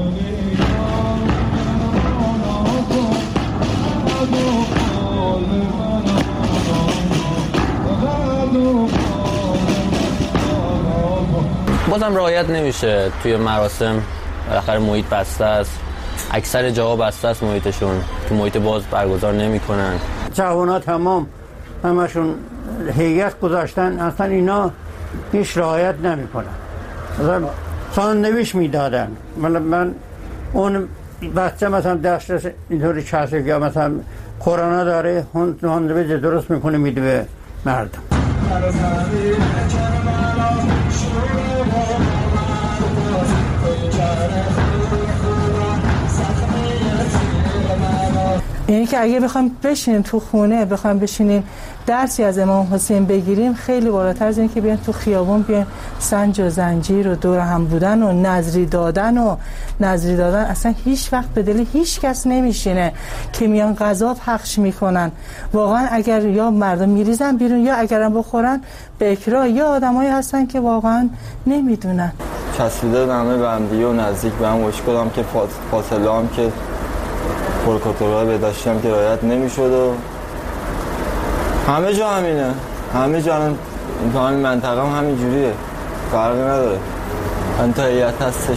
بازم رعایت نمیشه توی مراسم، بالاخره محیط بسته است، اکثر جاها بسته است محیطشون، تو محیط باز برگزار نمیکنن. جوان‌ها تمام همشون هیئت گذاشتن، اصلا اینا هیچ رعایت نمیکنن. مثلا ساندویچ میدادن، من اون بچه مثلا دسترس اینطوری چسبه یا مثلا کرونا داره، ساندویچ درست میکنه میده به مردم. یعنی که اگه بخوایم بشینیم تو خونه، بخوایم بشینیم درسی از امام حسین بگیریم، خیلی بالاتر از این که بیان تو خیابون بیان سنج و زنجیر و دور هم بودن و نظری دادن اصلا هیچ وقت به دل هیچ کس نمیشینه که میان غذا پخش میکنن. واقعا اگر یا مردم میریزن بیرون یا اگرم بخورن به اکراه، یا آدمایی هستن که واقعا نمیدونن. چسبیده همه به هم دیگه و نزدیک به هم، مشکل هم که فاصله هم که پروتکل‌های بهداشتی هم که رعایت نمی‌شد و همه جا همینه، همه جا تو همین منطقه هم همین جوریه، فرقی نداره. من تا هیئت هستش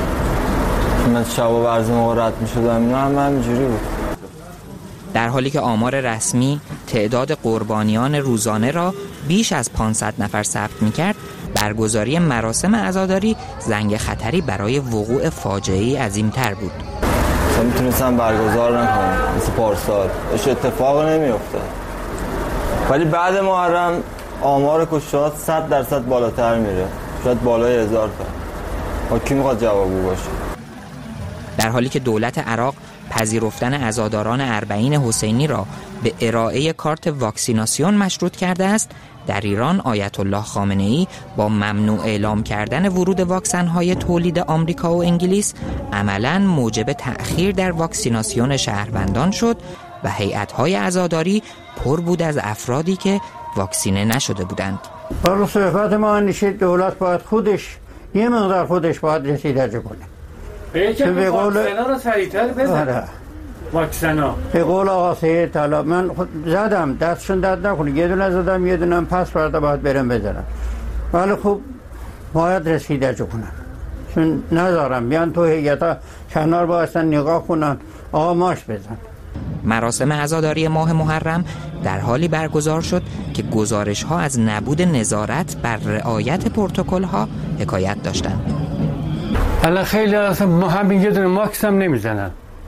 من شب و ورزی موقع رد می‌شدم اینا هم همین جوری بود. در حالی که آمار رسمی تعداد قربانیان روزانه را بیش از 500 نفر ثبت می‌کرد، برگزاری مراسم عزاداری زنگ خطری برای وقوع فاجعه‌ای عظیم‌تر بود. میتونستم برگزار نکنم مثل پارسال، اش اتفاق نمیفته. ولی بعد محرم آمار کشته‌ها 100% بالاتر میره، شاید بالای 1000 تا. با کی میخواد جوابگو باشه؟ در حالی که دولت عراق پذیرفتن عزاداران اربعین حسینی را به ارائه کارت واکسیناسیون مشروط کرده است، در ایران آیت الله خامنه‌ای با ممنوع اعلام کردن ورود واکسن‌های تولید آمریکا و انگلیس عملاً موجب تأخیر در واکسیناسیون شهروندان شد و هیئت‌های عزاداری پر بود از افرادی که واکسینه نشده بودند. برای صحبت ما نشید دولت باید خودش یه مقدار خودش باید رسیدگی کنه. به قول واکسنا رو سریعتر بزن. واکسنا به قول آقا سید طلا من زدم، دستشون درد نکنه، یه دونه زدم یه دونه پس فردا باید برم بزنم، ولی خب باید رسیدگی کنن، چون نذارم بیان تو هیئتا کنار باشن نگاه کنن آقا ماش بزن. مراسم عزاداری ماه محرم در حالی برگزار شد که گزارش‌ها از نبود نظارت بر رعایت پروتکل‌ها حکایت داشتند. الان خیلی اصلا ما همین یه دونه ماکس هم نمیزنن،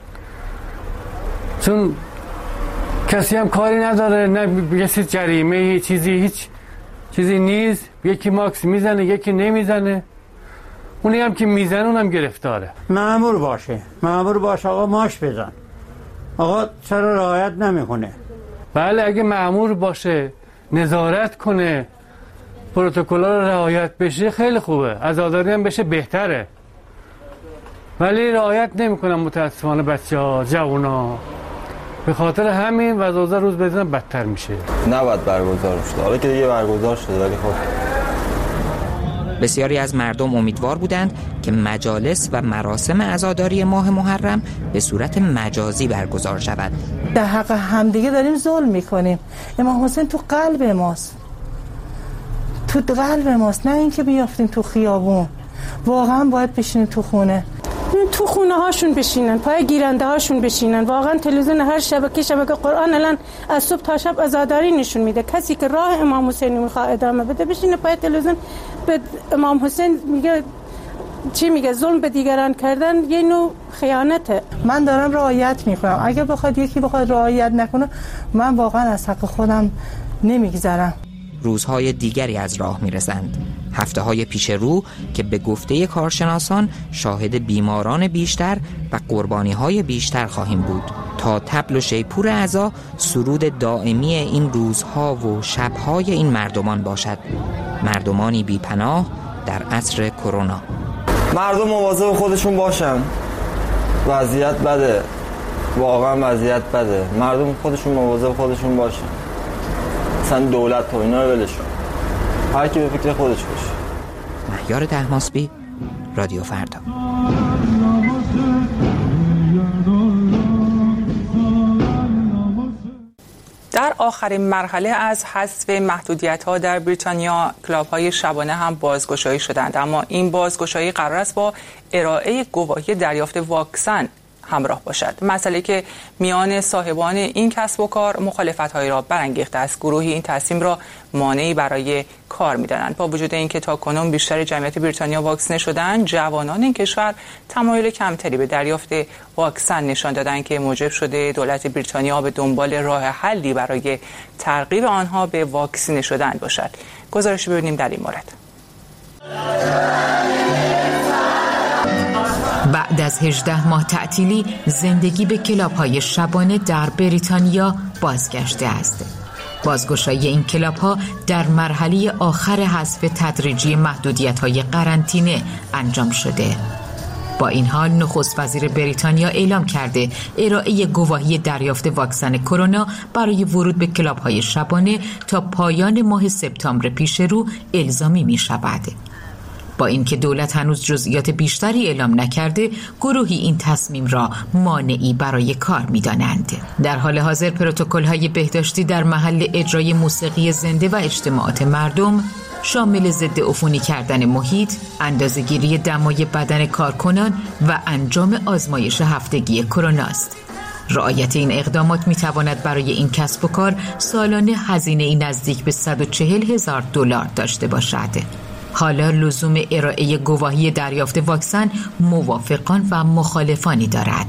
چون کسی هم کاری نداره، نه یه جریمه چیزی، هیچ چیزی نیست. یکی ماکس میزنه یکی نمیزنه، اونی هم که میزنه اونم گرفتاره. مأمور باشه آقا ماش بزن، آقا چرا رعایت نمیکنه؟ بله اگه مأمور باشه نظارت کنه پروتکل‌ها رو رعایت بشه خیلی خوبه، عزاداری هم بشه بهتره، ولی رعایت نمیکنن متاسفانه بچه‌ها جوونا. به خاطر همین وضع روز به روز بدتر میشه. نباید برگزار شده، حالا که دیگه برگزار شده ولی خب بسیاری از مردم امیدوار بودند که مجالس و مراسم عزاداری ماه محرم به صورت مجازی برگزار شود. در حق همدیگه داریم ظلم میکنیم. امام حسین تو قلب ماست، نه اینکه بیافتیم تو خیابون. واقعا باید بشینیم تو خونه هاشون بشینن، پای گیرنده هاشون بشینن. واقعا تلویزیون هر شبکه قرآن الان از صبح تا شب عزاداری نشون میده. کسی که راه امام حسین میخواد ادامه بده بشینه پای تلویزیون. به امام حسین میگه چی میگه؟ ظلم به دیگران کردن یه نوع خیانته. من دارم رعایت میکنم، اگه یکی بخواد رعایت نکنه من واقعا از حق خودم نمیگذرم. روزهای دیگری از راه میرسند، هفته‌های پیش رو که به گفته کارشناسان شاهد بیماران بیشتر و قربانی‌های بیشتر خواهیم بود تا طبل و شیپور عزا سرود دائمی این روزها و شب‌های این مردمان باشد، مردمانی بی‌پناه در عصر کرونا. مردم مواظب خودشون باشن، وضعیت بده، واقعا وضعیت بده، مردم خودشون مواظب خودشون باشن، اصلا دولت و اینا رو ولشون، هر کی به فکر خودش باشه. مهیار طهماسبی، رادیو فردا. در آخرین مرحله از حذف محدودیت‌ها در بریتانیا، کلاب‌های شبانه هم بازگشایی شدند، اما این بازگشایی قرار است با ارائه گواهی دریافت واکسن همراه باشد. مسئله که میان صاحبان این کسب و کار مخالفت‌هایی را برانگیخته است. گروهی این تصمیم را مانعی برای کار می‌دانند. با وجود اینکه تاکنون بیشتر جمعیت بریتانیا واکسینه شدند، جوانان این کشور تمایل کمتری به دریافت واکسن نشان دادند که موجب شده دولت بریتانیا به دنبال راه حلی برای ترغیب آنها به واکسینه شدن باشد. گزارشی ببینیم در این مورد. بعد از 18 ماه تعطیلی زندگی به کلاب‌های شبانه در بریتانیا بازگشته است. بازگشایی این کلاب‌ها در مرحله آخر حذف تدریجی محدودیت‌های قرنطینه انجام شده. با این حال نخست وزیر بریتانیا اعلام کرده ارائه گواهی دریافت واکسن کرونا برای ورود به کلاب‌های شبانه تا پایان ماه سپتامبر پیش رو الزامی می‌شود. با اینکه دولت هنوز جزئیات بیشتری اعلام نکرده، گروهی این تصمیم را مانعی برای کار می‌دانند. در حال حاضر پروتکل‌های بهداشتی در محل اجرای موسیقی زنده و اجتماعات مردم شامل ضد عفونی کردن محیط، اندازه‌گیری دمای بدن کارکنان و انجام آزمایش هفتگی کرونا است. رعایت این اقدامات می‌تواند برای این کسب و کار سالانه هزینه‌ای نزدیک به $140,000 داشته باشد. حالا لزوم ارائه گواهی دریافت واکسن موافقان و مخالفانی دارد.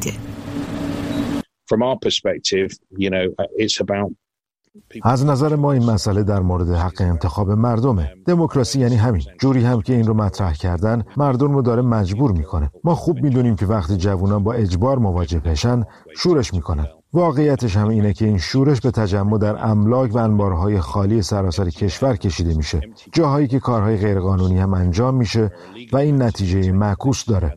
از نظر ما این مسئله در مورد حق انتخاب مردمه. دموکراسی یعنی همین. جوری هم که این رو مطرح کردن مردم رو داره مجبور میکنه. ما خوب میدونیم که وقتی جوونا با اجبار مواجه بشن شورش میکنن. واقعیتش هم اینه که این شورش به تجمع در املاک و انبارهای خالی سراسر کشور کشیده میشه، جاهایی که کارهای غیرقانونی هم انجام میشه و این نتیجه معکوس داره.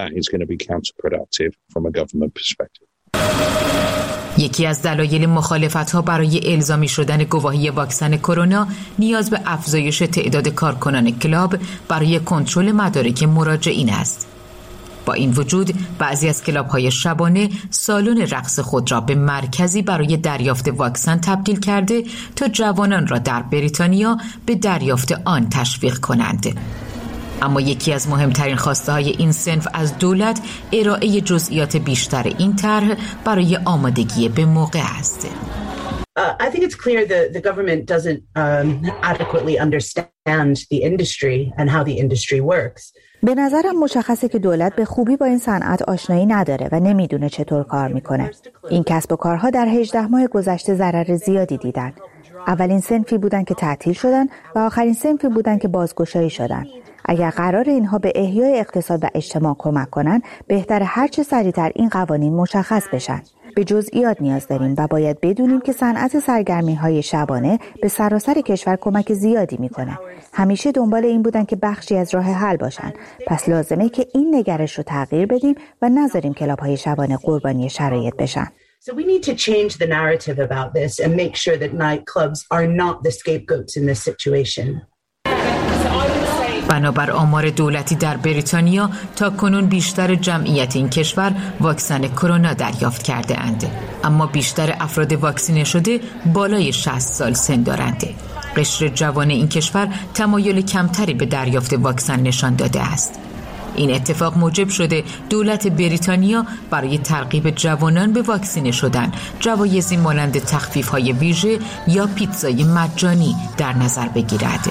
یکی از دلایل مخالفت‌ها برای الزامی شدن گواهی واکسن کرونا نیاز به افزایش تعداد کارکنان کلاب برای کنترل مدارک مراجعین است. با این وجود بعضی از کلاب‌های شبانه سالن رقص خود را به مرکزی برای دریافت واکسن تبدیل کرده تا جوانان را در بریتانیا به دریافت آن تشویق کنند. اما یکی از مهمترین خواسته‌های این صنف از دولت ارائه جزئیات بیشتر این طرح برای آمادگی به موقع است. I think it's clear the government doesn't adequately understand the industry and how the industry works. به نظرم مشخصه که دولت به خوبی با این صنعت آشنایی نداره و نمیدونه چطور کار میکنه. این کسب و کارها در 18 ماه گذشته ضرر زیادی دیدن. اولین صنفی بودن که تعطیل شدن و آخرین صنفی بودن که بازگشایی شدن. اگر قرار اینها به احیای اقتصاد و اجتماع کمک کنن، بهتر هر چه سریعتر این قوانین مشخص بشن. به جزئیات نیاز داریم و باید بدونیم که صنعت سرگرمی‌های شبانه به سراسر کشور کمک زیادی میکنه. همیشه دنبال این بودن که بخشی از راه حل باشن. پس لازمه که این نگرش رو تغییر بدیم و نذاریم کلاب‌های شبانه قربانی شرایط بشن. So we need to change the narrative about this and make sure that nightclubs are not the scapegoats in this situation. بنابر آمار دولتی در بریتانیا تا کنون بیشتر جمعیت این کشور واکسن کرونا دریافت کرده اند، اما بیشتر افراد واکسینه شده بالای 60 سال سن دارند. قشر جوان این کشور تمایل کمتری به دریافت واکسن نشان داده است. این اتفاق موجب شده دولت بریتانیا برای ترغیب جوانان به واکسینه شدن جوایزی مانند تخفیف‌های ویژه یا پیتزای مجانی در نظر بگیرد.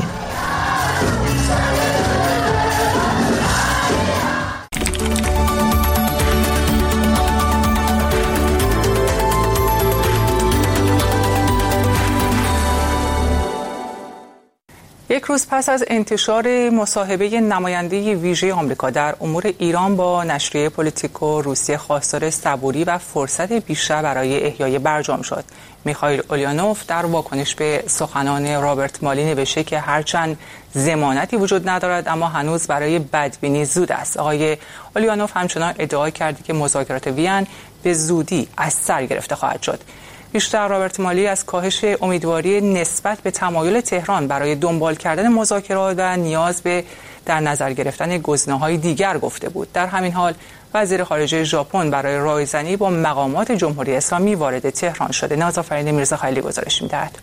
یک روز پس از انتشار مصاحبه نماینده ویژه آمریکا در امور ایران با نشریه پولیتیکو، روسیه خواستار صبوری و فرصت بیشتر برای احیای برجام شد. میخائیل اولیانوف در واکنش به سخنان رابرت مالی نوشته که هرچند ضمانتی وجود ندارد اما هنوز برای بدبینی زود است. آقای اولیانوف همچنان ادعا کرده که مذاکرات وین به زودی از سر گرفته خواهد شد. بیشتر رابرت مالی از کاهش امیدواری نسبت به تمایل تهران برای دنبال کردن مذاکرات و نیاز به در نظر گرفتن گزینه‌های دیگر گفته بود. در همین حال وزیر خارجه ژاپن برای رایزنی با مقامات جمهوری اسلامی وارد تهران شده. نازآفرین میرزاخلیلی گزارش می‌دهد.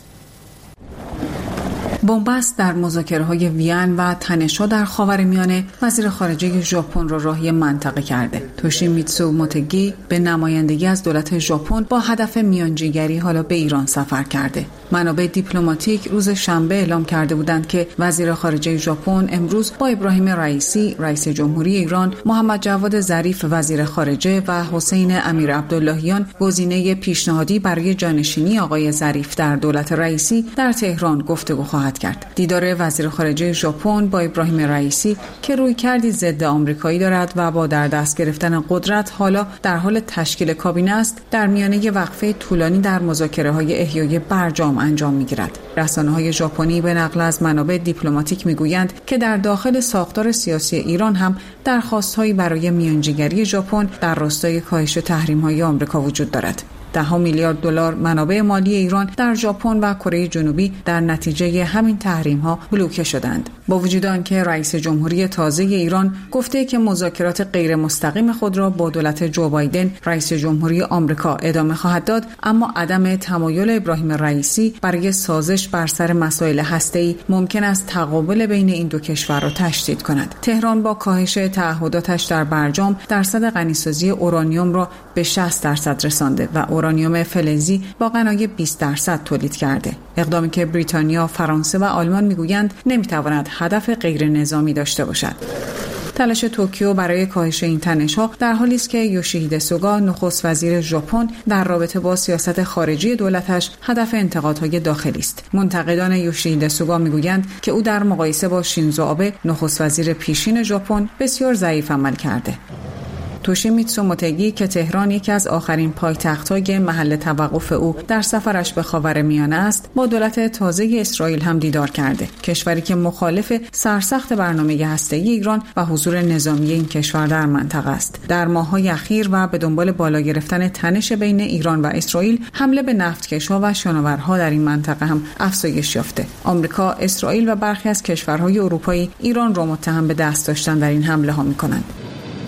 بنبست در مذاکره‌های وین و تنش‌ها در خاورمیانه وزیر خارجه ژاپن را راهی منطقه کرده. توشیمیتسو موتگی به نمایندگی از دولت ژاپن با هدف میانجیگری حالا به ایران سفر کرده. منابع دیپلماتیک روز شنبه اعلام کرده بودند که وزیر خارجه ژاپن امروز با ابراهیم رئیسی رئیس جمهوری ایران، محمد جواد ظریف وزیر خارجه و حسین امیر عبداللهیان گزینه پیشنهادی برای جانشینی آقای ظریف در دولت رئیسی در تهران گفتگو خواهد کرد. دیدار وزیر خارجه ژاپن با ابراهیم رئیسی که رویکردی ضد آمریکایی دارد و با در دست گرفتن قدرت حالا در حال تشکیل کابینه است، در میانه وقفه طولانی در مذاکره‌های احیای برجام انجام می‌گیرد. رسانه‌های ژاپنی به نقل از منابع دیپلماتیک می‌گویند که در داخل ساختار سیاسی ایران هم درخواست‌هایی برای میانجیگری ژاپن در راستای کاهش تحریم‌های آمریکا وجود دارد. 10 میلیارد دلار منابع مالی ایران در ژاپن و کره جنوبی در نتیجه همین تحریم‌ها بلوکه شدند. با وجود آنکه رئیس جمهوری تازه ایران گفته که مذاکرات غیر مستقیم خود را با دولت جو بایدن رئیس جمهوری آمریکا ادامه خواهد داد، اما عدم تمایل ابراهیم رئیسی برای سازش بر سر مسائل هسته‌ای ممکن است تقابل بین این دو کشور را تشدید کند. تهران با کاهش تعهداتش در برجام درصد غنیسازی اورانیوم را به 60% رسانده و اورانیوم فلزی با غنای 20% تولید کرده. اقدامی که بریتانیا، فرانسه و آلمان میگویند نمیتواند هدف غیر نظامی داشته باشد. تلاش توکیو برای کاهش این تنش‌ها در حالی است که یوشیهیده سوگا نخست وزیر ژاپن در رابطه با سیاست خارجی دولتش هدف انتقادهای داخلی است. منتقدان یوشیهیده سوگا میگویند که او در مقایسه با شینزو آبه نخست وزیر پیشین ژاپن بسیار ضعیف عمل کرده. توشیمیتسو موتگی که تهران یکی از آخرین پایتخت‌های محل توقف او در سفرش به خاورمیانه است، با دولت تازه اسرائیل هم دیدار کرده. کشوری که مخالف سرسخت برنامه هسته‌ای ایران و حضور نظامی این کشور در منطقه است. در ماه‌های اخیر و به دنبال بالا گرفتن تنش بین ایران و اسرائیل، حمله به نفتکش‌ها و شناورها در این منطقه هم افزایش یافته. آمریکا، اسرائیل و برخی از کشورهای اروپایی ایران را متهم به دست داشتن در این حمله‌ها می‌کنند.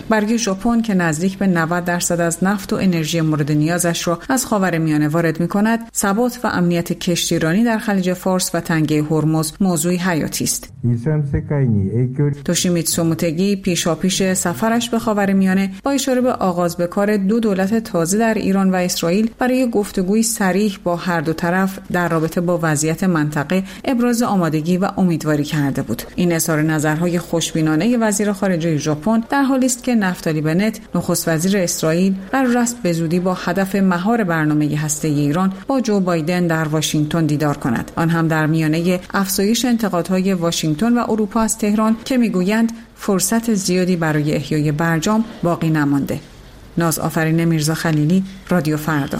برای ژاپن که نزدیک به 90% از نفت و انرژی مورد نیازش را از خاورمیانه وارد می‌کند، ثبات و امنیت کشتیرانی در خلیج فارس و تنگه هرمز موضوعی حیاتی است. توشیمیتسو موتگی پیشاپیش سفرش به خاورمیانه با اشاره به آغاز به کار دو دولت تازه در ایران و اسرائیل برای گفتگوی صریح با هر دو طرف در رابطه با وضعیت منطقه ابراز آمادگی و امیدواری کرده بود. این اظهار نظرهای خوشبینانه وزیر خارجه ژاپن در حالی است که نفتالی بنت نخست وزیر اسرائیل قرار است به زودی با هدف مهار برنامه هسته‌ای ایران با جو بایدن در واشنگتن دیدار کند، آن هم در میانه افزایش انتقادهای واشنگتن و اروپا از تهران که میگویند فرصت زیادی برای احیای برجام باقی نمانده. ناز آفرین میرزا خلیلی، رادیو فردا.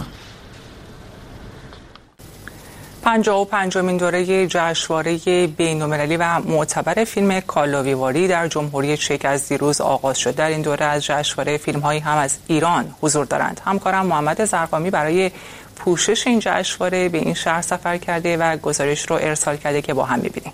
55مین دوره جشنواره بین‌المللی و معتبر فیلم کارلوویواری در جمهوری چک از دیروز آغاز شد. در این دوره از جشنواره فیلم‌هایی هم از ایران حضور دارند. همکارم محمد زرقامی برای پوشش این جشنواره به این شهر سفر کرده و گزارش رو ارسال کرده که با هم می‌بینیم.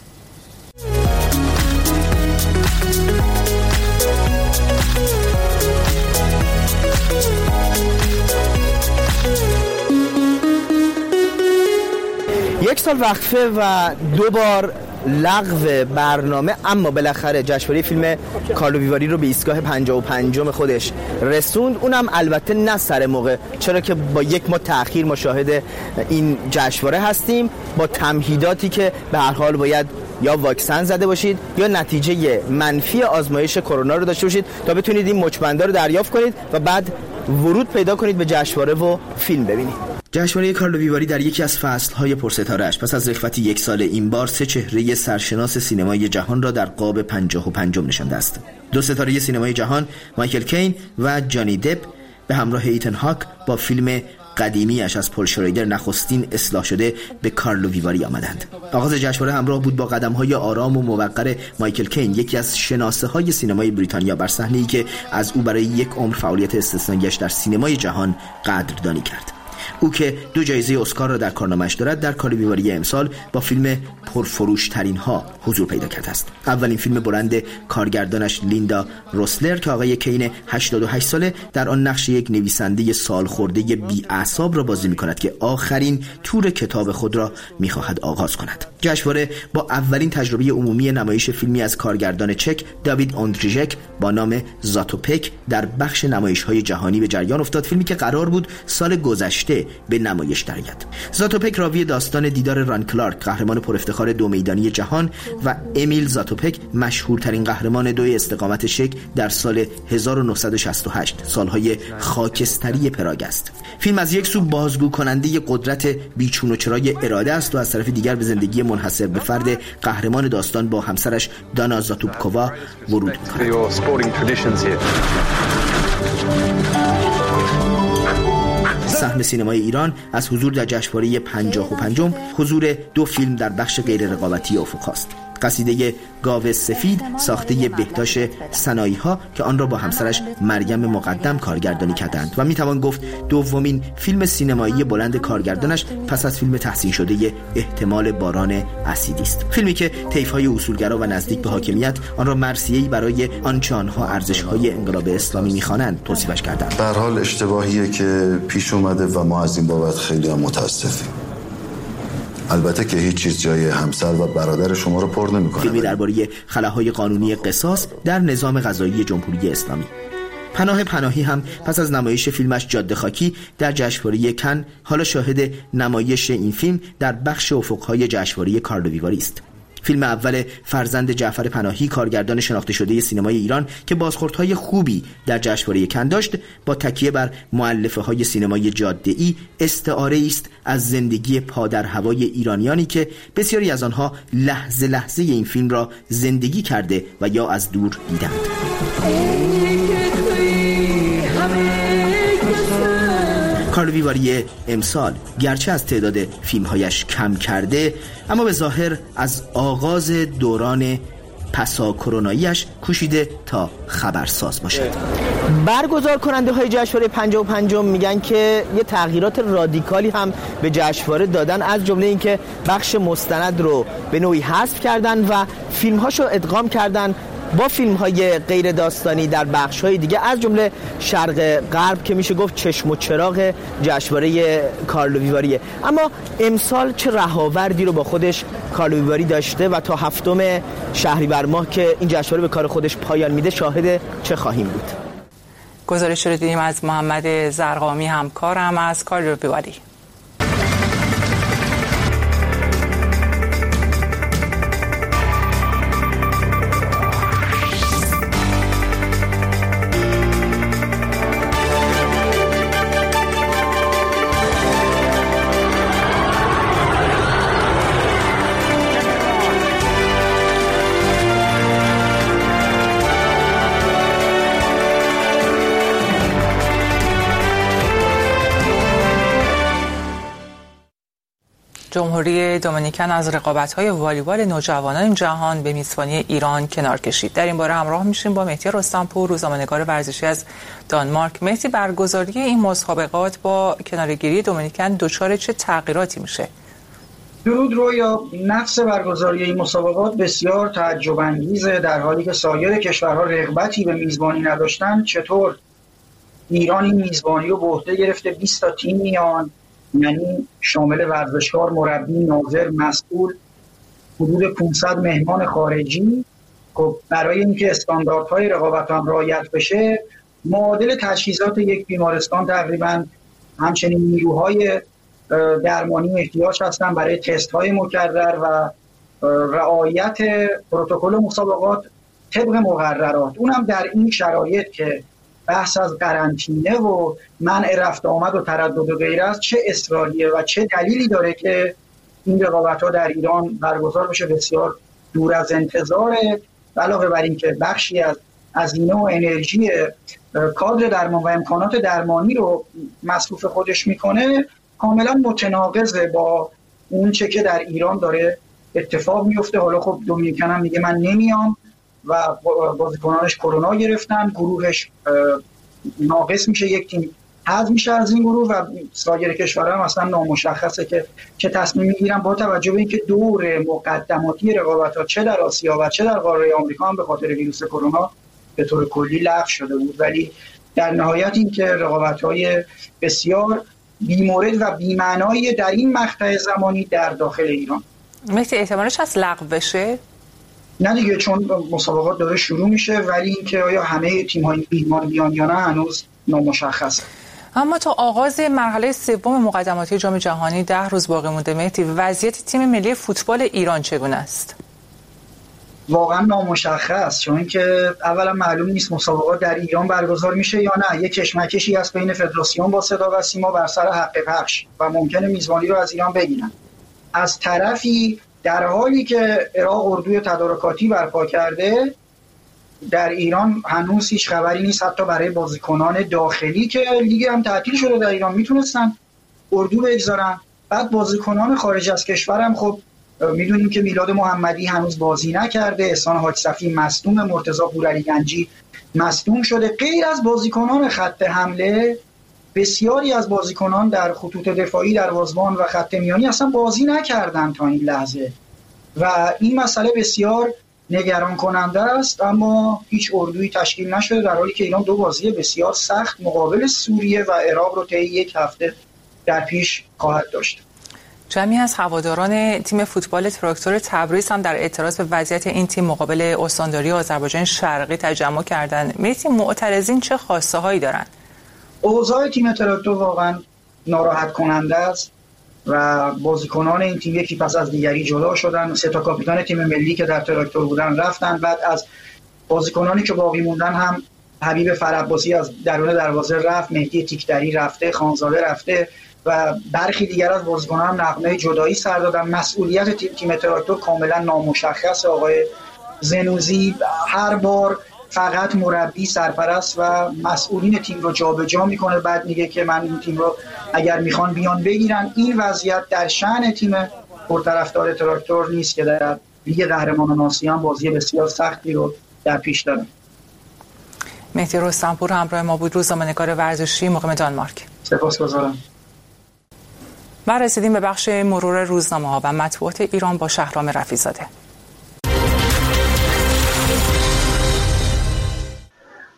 یک سال وقفه و 2 بار لغو برنامه، اما بالاخره جشنواره فیلم کارلوویواری رو به ایستگاه 55م خودش رسوند. اونم البته نه سر موقع، چرا که با 1 ماه تأخیر مشاهده این جشنواره هستیم، با تمهیداتی که به هر حال باید یا واکسن زده باشید یا نتیجه منفی آزمایش کرونا رو داشته باشید تا بتونید این مچبندا رو دریافت کنید و بعد ورود پیدا کنید به جشنواره و فیلم ببینید. جشنواره کارلوویواری در یکی از فصل‌های پرستاره‌اش پس از رخصت 1 سال این بار 3 چهره سرشناس سینمای جهان را در قاب 55م نشانده است. 2 ستاره سینمای جهان، مایکل کین و جانی دپ به همراه ایتن هاک با فیلم قدیمیش از پل شرایدر نخستین اصلاح شده به کارلوویواری آمدند. آغاز جشنواره همراه بود با قدم‌های آرام و موقر مایکل کین، یکی از شناسه‌های سینمای بریتانیا، بر صحنه‌ای که از او برای 1 عمر فعالیت استثنائیش در سینمای جهان قدردانی کرد. او که 2 جایزه اسکار را در کارنامه‌اش دارد، در کارلوویواری امسال با فیلم پرفروش‌ترین ها حضور پیدا کرده است. اولین فیلم بلند کارگردانش لیندا روسلر که آقای کین 88 ساله در آن نقش یک نویسنده سالخورده بی‌اعصاب را بازی می‌کند که آخرین تور کتاب خود را می‌خواهد آغاز کند. جشنواره با اولین تجربه عمومی نمایش فیلمی از کارگردان چک داوید اندریژک با نام زاتوپک در بخش نمایش‌های جهانی به جریان افتاد، فیلمی که قرار بود سال گذشته به نمایش درآید. زاتوپک راوی داستان دیدار ران کلارک، قهرمان پر افتخار 2 میدانی جهان، و امیل زاتوپک، مشهورترین قهرمان 2 استقامت شک در سال 1968، سالهای خاکستری پراگ است. فیلم از یک سو بازگو کننده قدرت بیچون و چرای اراده است و از طرف دیگر به زندگی منحصر به فرد قهرمان داستان با همسرش دانا زاتوپکووا ورود می‌کند. سهم سینمای ایران از حضور در جشنواره 55م حضور 2 فیلم در بخش غیر رقابتی افق است. قصیده گاو سفید ساخته بهداشت سنایی ها که آن را با همسرش مریم مقدم کارگردانی کردند و میتوان گفت 2مین فیلم سینمایی بلند کارگردانش پس از فیلم تحسین شده احتمال باران اسیدی است. فیلمی که طیف‌های اصولگرا و نزدیک به حاکمیت آن را مرثیه‌ای برای آنچه آنها ارزش‌های انقلاب اسلامی می‌خوانند توصیفش کردند. به هر حال اشتباهیه که پیش اومده و ما از این بابت خیلی متاسفیم. البته که هیچ چیز جای همسر و برادر شما رو پر نمی‌کنه. فیلمی درباره خلاهای قانونی قصاص در نظام قضایی جمهوری اسلامی. پناه پناهی هم پس از نمایش فیلمش جاده خاکی در جشنواره کن حالا شاهد نمایش این فیلم در بخش افق‌های جشنواره کارلوویواری است. فیلم اول فرزند جعفر پناهی، کارگردان شناخته شده سینمای ایران که بازخوردهای خوبی در جشنواره کن داشت، با تکیه بر مؤلفه‌های سینمای جاده‌ای استعاره است از زندگی پادر هوای ایرانیانی که بسیاری از آنها لحظه لحظه این فیلم را زندگی کرده و یا از دور دیدند. کارلوویواری امسال گرچه از تعداد فیلم‌هایش کم کرده، اما به ظاهر از آغاز دوران پسا کروناییش کوشیده تا خبرساز باشد. برگزار کننده های جشنواره 55 میگن که یه تغییرات رادیکالی هم به جشنواره دادن، از جمله این که بخش مستند رو به نوعی حذف کردن و فیلم‌هاشو ادغام کردن با فیلم‌های غیر داستانی در بخش‌های دیگه از جمله شرق غرب که میشه گفت چشم و چراغ جشنواره کارلو ویواریه. اما امسال چه رهاوردی رو با خودش کارلو ویواری داشته و تا 7 شهریور ماه که این جشنواره به کار خودش پایان میده شاهد چه خواهیم بود؟ گزارش رو دیدیم از محمد زرقامی همکارم از کارلو ویواری. جمهوری دومینیکن از رقابت‌های والیبال نوجوانان جهان به میزبانی ایران کنار کشید. در این باره همراه میشیم با مهدی رستمپور، روزنامه‌نگار ورزشی از دانمارک. مهدی، برگزاری این مسابقات با کنارگیری دومینیکن دچار چه تغییراتی میشه؟ درود رویا. نقص برگزاری این مسابقات بسیار تعجب انگیزه. در حالی که سایر کشورها رغبتی به میزبانی نداشتن، چطور ایران این میزبانی رو به عهده گرفته؟ 20 تا تیم میان، یعنی شامل ورزشکار، مربی، ناظر، مسئول، حدود 500 مهمان خارجی. خب برای اینکه استانداردهای رقابت هم رعایت بشه، معادل تجهیزات یک بیمارستان تقریبا، همچنین نیروهای درمانی احتیاج هستن برای تست‌های مکرر و رعایت پروتکل مسابقات طبق مقررات. اونم در این شرایط که بحث از قرنطینه و منع رفت آمد و تردد و غیره است، چه اصراریه و چه دلیلی داره که این رقابت‌ها در ایران برگزار بشه بسیار دور از انتظاره. علاوه بر این که بخشی از هزینه و انرژی کادر درمان و امکانات درمانی رو مصروف خودش میکنه، کاملا متناقضه با اون چه که در ایران داره اتفاق میفته. حالا خب دومینیکن هم میگه من نمیام و بازیکنانش کرونا گرفتن، گروهش ناقص میشه، یک تیم حذف میشه از این گروه و سایر کشورها هم اصلا نامشخصه که چه تصمیم میگیرن، با توجه به اینکه دور مقدماتی رقابت‌ها چه در آسیا و چه در قاره آمریکا هم به خاطر ویروس کرونا به طور کلی لغو شده بود. ولی در نهایت این که رقابت‌های بسیار بی‌مورد و بی‌معنایی در این مقطع زمانی در داخل ایران. مهدی، احتمالش هست لغو بشه؟ نه دیگه، چون مسابقات داره شروع میشه، ولی اینکه آیا همه تیم‌های میهمان بیان یا نه هنوز نامشخصه. اما تا آغاز مرحله سوم مقدماتی جام جهانی 10 روز باقی مونده. مهدی، وضعیت تیم ملی فوتبال ایران چگونه است؟ واقعا نامشخص، چون که اولا معلوم نیست مسابقات در ایران برگزار میشه یا نه. یک کشمکشی هست بین فدراسیون با صدا و سیما بر سر حق پخش و ممکنه میزبانی رو از ایران بگیرن. از طرفی در حالی که عراق اردوی تدارکاتی برپا کرده، در ایران هنوز هیچ خبری نیست، حتی برای بازیکنان داخلی که لیگ هم تعطیل شده در ایران میتونستن اردو بگذارن. بعد بازیکنان خارج از کشور هم خب میدونیم که میلاد محمدی هنوز بازی نکرده، احسان حاج صفی مصدوم، مرتضی پورعلی گنجی مصدوم شده. غیر از بازیکنان خط حمله، بسیاری از بازیکنان در خطوط دفاعی، دروازه‌بان و خط میانی اصلا بازی نکردن تا این لحظه و این مسئله بسیار نگران کننده است. اما هیچ اردویی تشکیل نشده، در حالی که ایران 2 بازی بسیار سخت مقابل سوریه و عراق رو طی 1 هفته در پیش خواهد داشت. جمعی از هواداران تیم فوتبال تراکتور تبریز هم در اعتراض به وضعیت این تیم مقابل استانداری آذربایجان شرقی تجمع کردند. مهدی، معترضین چه خواسته هایی دارند؟ اوضاع تیم تراکتور واقعا ناراحت کننده است و بازیکنان این تیم یکی پس از دیگری جدا شدن. 3 تا کاپیتان تیم ملی که در تراکتور بودن رفتن. بعد از بازیکنانی که باقی موندن هم حبیب فرعباسی از درون دروازه رفت، مهدی تیکدری رفته، خانزاده رفته و برخی دیگر از بازیکنان هم نغمه جدایی سر دادن. مسئولیت تیم تراکتور کاملا نامشخص. آقای زنوزی هر بار فقط مربی، سرپرست و مسئولین تیم رو جابجا میکنه، بعد میگه که من این تیم رو اگر میخوان بیان بگیرن. این وضعیت در شأن تیم پرطرفدار تراکتور نیست که در لیگ قهرمانان آسیا بازی بسیار سختی رو در پیش داره. مهدی رستمپور همراه ما بود، روزنامه‌نگار ورزشی مقیم دانمارک. سپاسگزارم. و رسیدیم به بخش مرور روزنامه‌ها و مطبوعات ایران با شهرام رفیع‌زاده.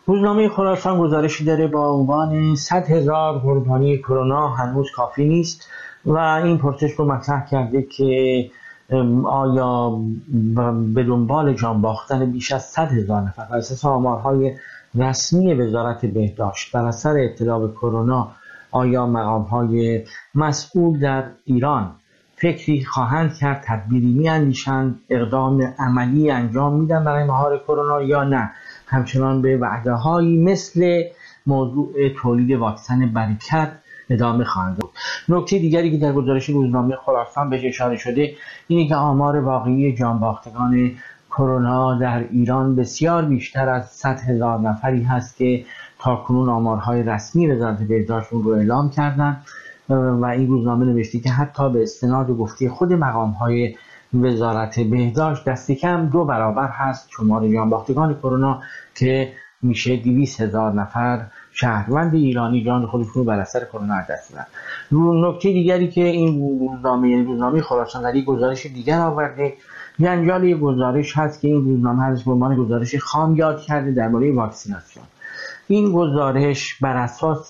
روزنامه خراسان گزارشی داره با عنوان 100,000 قربانی کرونا هنوز کافی نیست و این پرسش رو مطرح کرده که آیا به دنبال جان باختن بیش از 100,000 نفر بر اساس آمارهای رسمی وزارت بهداشت بر اثر ابتلا به کرونا، آیا مقام‌های مسئول در ایران فکری خواهند کرد، تدبیری می‌اندیشند، اقدام عملی انجام میدن برای مهار کرونا یا نه همچنان به وعده‌هایی مثل موضوع تولید واکسن برکت ادامه خواهند داد. نکته دیگری که در گزارش روزنامه خراسان بهش اشاره شده اینه که آمار واقعی جانباختگان کرونا در ایران بسیار بیشتر از 100,000 نفری هست که تاکنون آمارهای رسمی وزارت بهداشت رو اعلام کردن و این روزنامه نوشته که حتی به استناد گفته خود مقام‌های وزارت بهداشت دست کم 2 برابر هست شمار جانباختگان کرونا که میشه 200,000 نفر شهروند ایرانی جان خودشون رو بر اثر کرونا از دست دادن. نکته دیگری که این روزنامه خراسان در یک گزارش دیگر آورده، جنجال یک گزارش هست که این روزنامه ازش به عنوان گزارش خام یاد کرده درباره واکسیناسیون. این گزارش بر اساس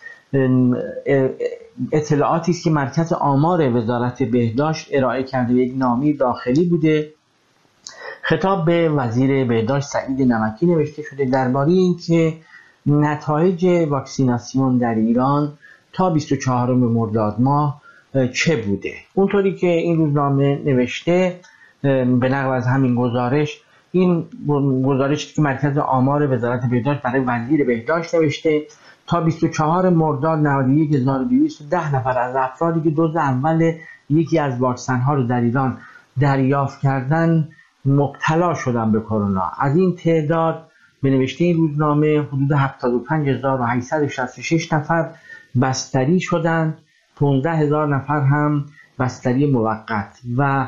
اطلاعاتی است که مرکز آمار وزارت بهداشت ارائه کرده، یک نامه داخلی بوده. خطاب به وزیر بهداشت سعید نمکی نوشته شده درباره اینکه نتایج واکسیناسیون در ایران تا 24 مرداد ماه چه بوده. اونطوری که این روزنامه نوشته به نقل از همین گزارش، این گزارشی که مرکز آمار وزارت بهداشت برای وزیر بهداشت نوشته تا 24 مرداد 91,210 نفر از افرادی که دوز اول یکی از واکسن‌ها رو در ایران دریافت کردن مبتلا شدن به کرونا. از این تعداد به نوشته این روزنامه حدود 75,866 نفر بستری شدند، 15,000 نفر هم بستری موقت و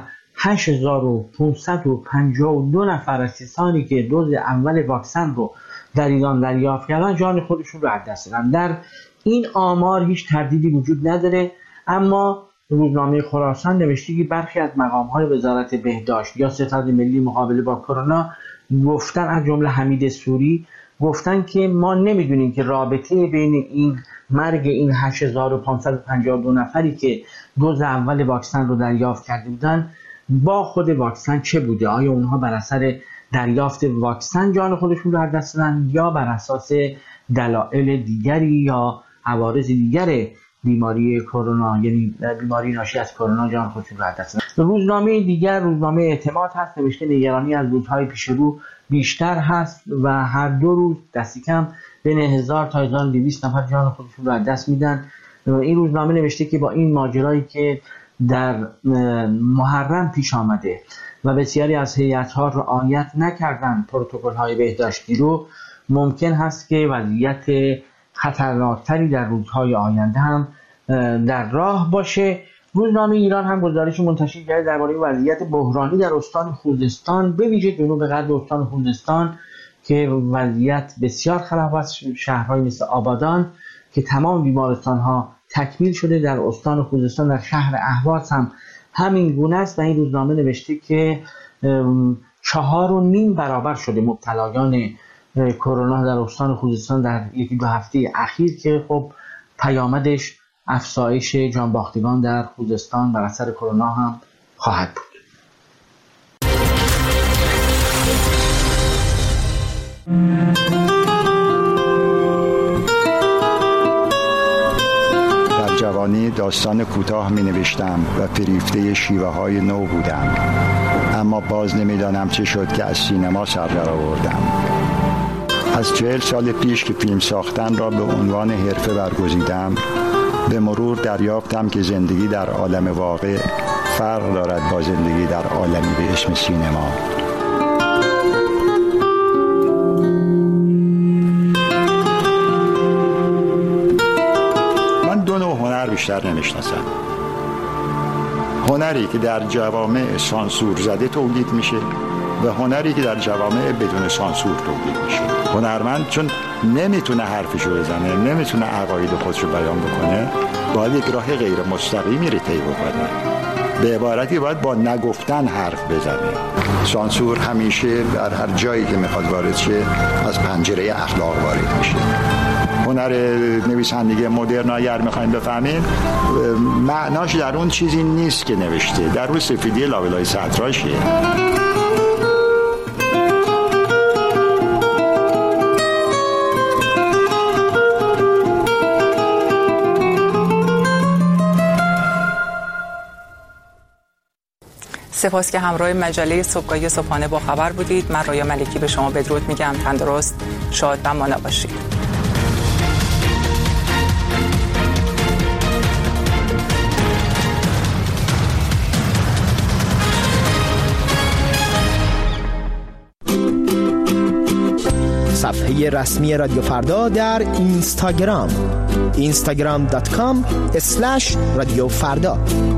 8,552 نفر از کسانی که دوز اول واکسن رو در ایران دریافت کردن جان خودشون رو از دست دادن. در این آمار هیچ تردیدی وجود نداره، اما روزنامه خراسان نوشته که برخی از مقام‌های وزارت بهداشت یا ستاد ملی مقابله با کرونا گفتن، از جمله حمید سوری گفتن که ما نمیدونیم که رابطه بین این مرگ این 8,552 نفری که دوز اول واکسن رو دریافت کرده بودن با خود واکسن چه بوده. آیا اونها بر اثر دریافت واکسن جان خودشون رو از دست دادن یا بر اساس دلایل دیگری یا عوارض دیگر بیماری کرونا، یعنی بیماری ناشی از کرونا جان خودشون رو از دست دادن. روزنامه دیگر، روزنامه اعتماد هست، نوشته نگرانی از روزهای پیش رو بیشتر هست و هر 2 روز دستی کم بین 1000 تا 1200 نفر جان خودشون رو از دست میدن. این روزنامه نوشته که با این ماجرایی که در محرم پیش آمده و بسیاری از هیئت‌ها رعایت نکردن پروتکل‌های بهداشتی رو، ممکن هست که وضعیت خطرناکتری در روزهای آینده هم در راه باشه. روزنامه ایران هم گزارش منتشر کرده درباره وضعیت بحرانی در استان خوزستان، به ویژه جنوب غرب استان خوزستان که وضعیت بسیار خراب است. شهرهای مثل آبادان که تمام بیمارستان‌ها تکمیل شده، در استان خوزستان در شهر اهواز هم همین گونه است و این روزنامه نوشته که 4.5 برابر شده مبتلایان کرونا در استان خوزستان در 1-2 هفته اخیر که خب پیامدش افزایش جانباختگان در خوزستان بر اثر کرونا هم خواهد بود. در جوانی داستان کوتاه می نوشتم و فریفته شیوه های نو بودم، اما باز نمیدانم چه شد که از سینما سر در آوردم. از 40 سال پیش که فیلم ساختن را به عنوان حرفه برگزیدم، به مرور دریافتم که زندگی در عالم واقع فرق دارد با زندگی در عالمی به اسم سینما. من 2 نوع هنر بیشتر نمیشناسم. هنری که در جوامع سانسور زده تولید میشه و هنری که در جوامع بدون سانسور تولید میشه. هنرمند چون نمیتونه حرفشو بزنه، نمیتونه عقاید خودشو بیان بکنه، باید یک راه غیر مستقیمی رو طی بکنه به عبارتی باید با نگفتن حرف بزنیم. سانسور همیشه در هر جایی که میخواد وارد شه از پنجره اخلاق وارد میشه. هنر نویسندگی مدرن اگر میخوایم بفهمیم معناش در اون چیزی نیست که نوشته، در اون سفیدی لابلای سطراشه. سپاس که همراه مجله صبحگاهی صبحانه با خبر بودید. من رویا ملکی به شما بدرود میگم. تندرست، شاد و مانا باشید. صفحه رسمی رادیو فردا در اینستاگرام instagram.com/رادیو فردا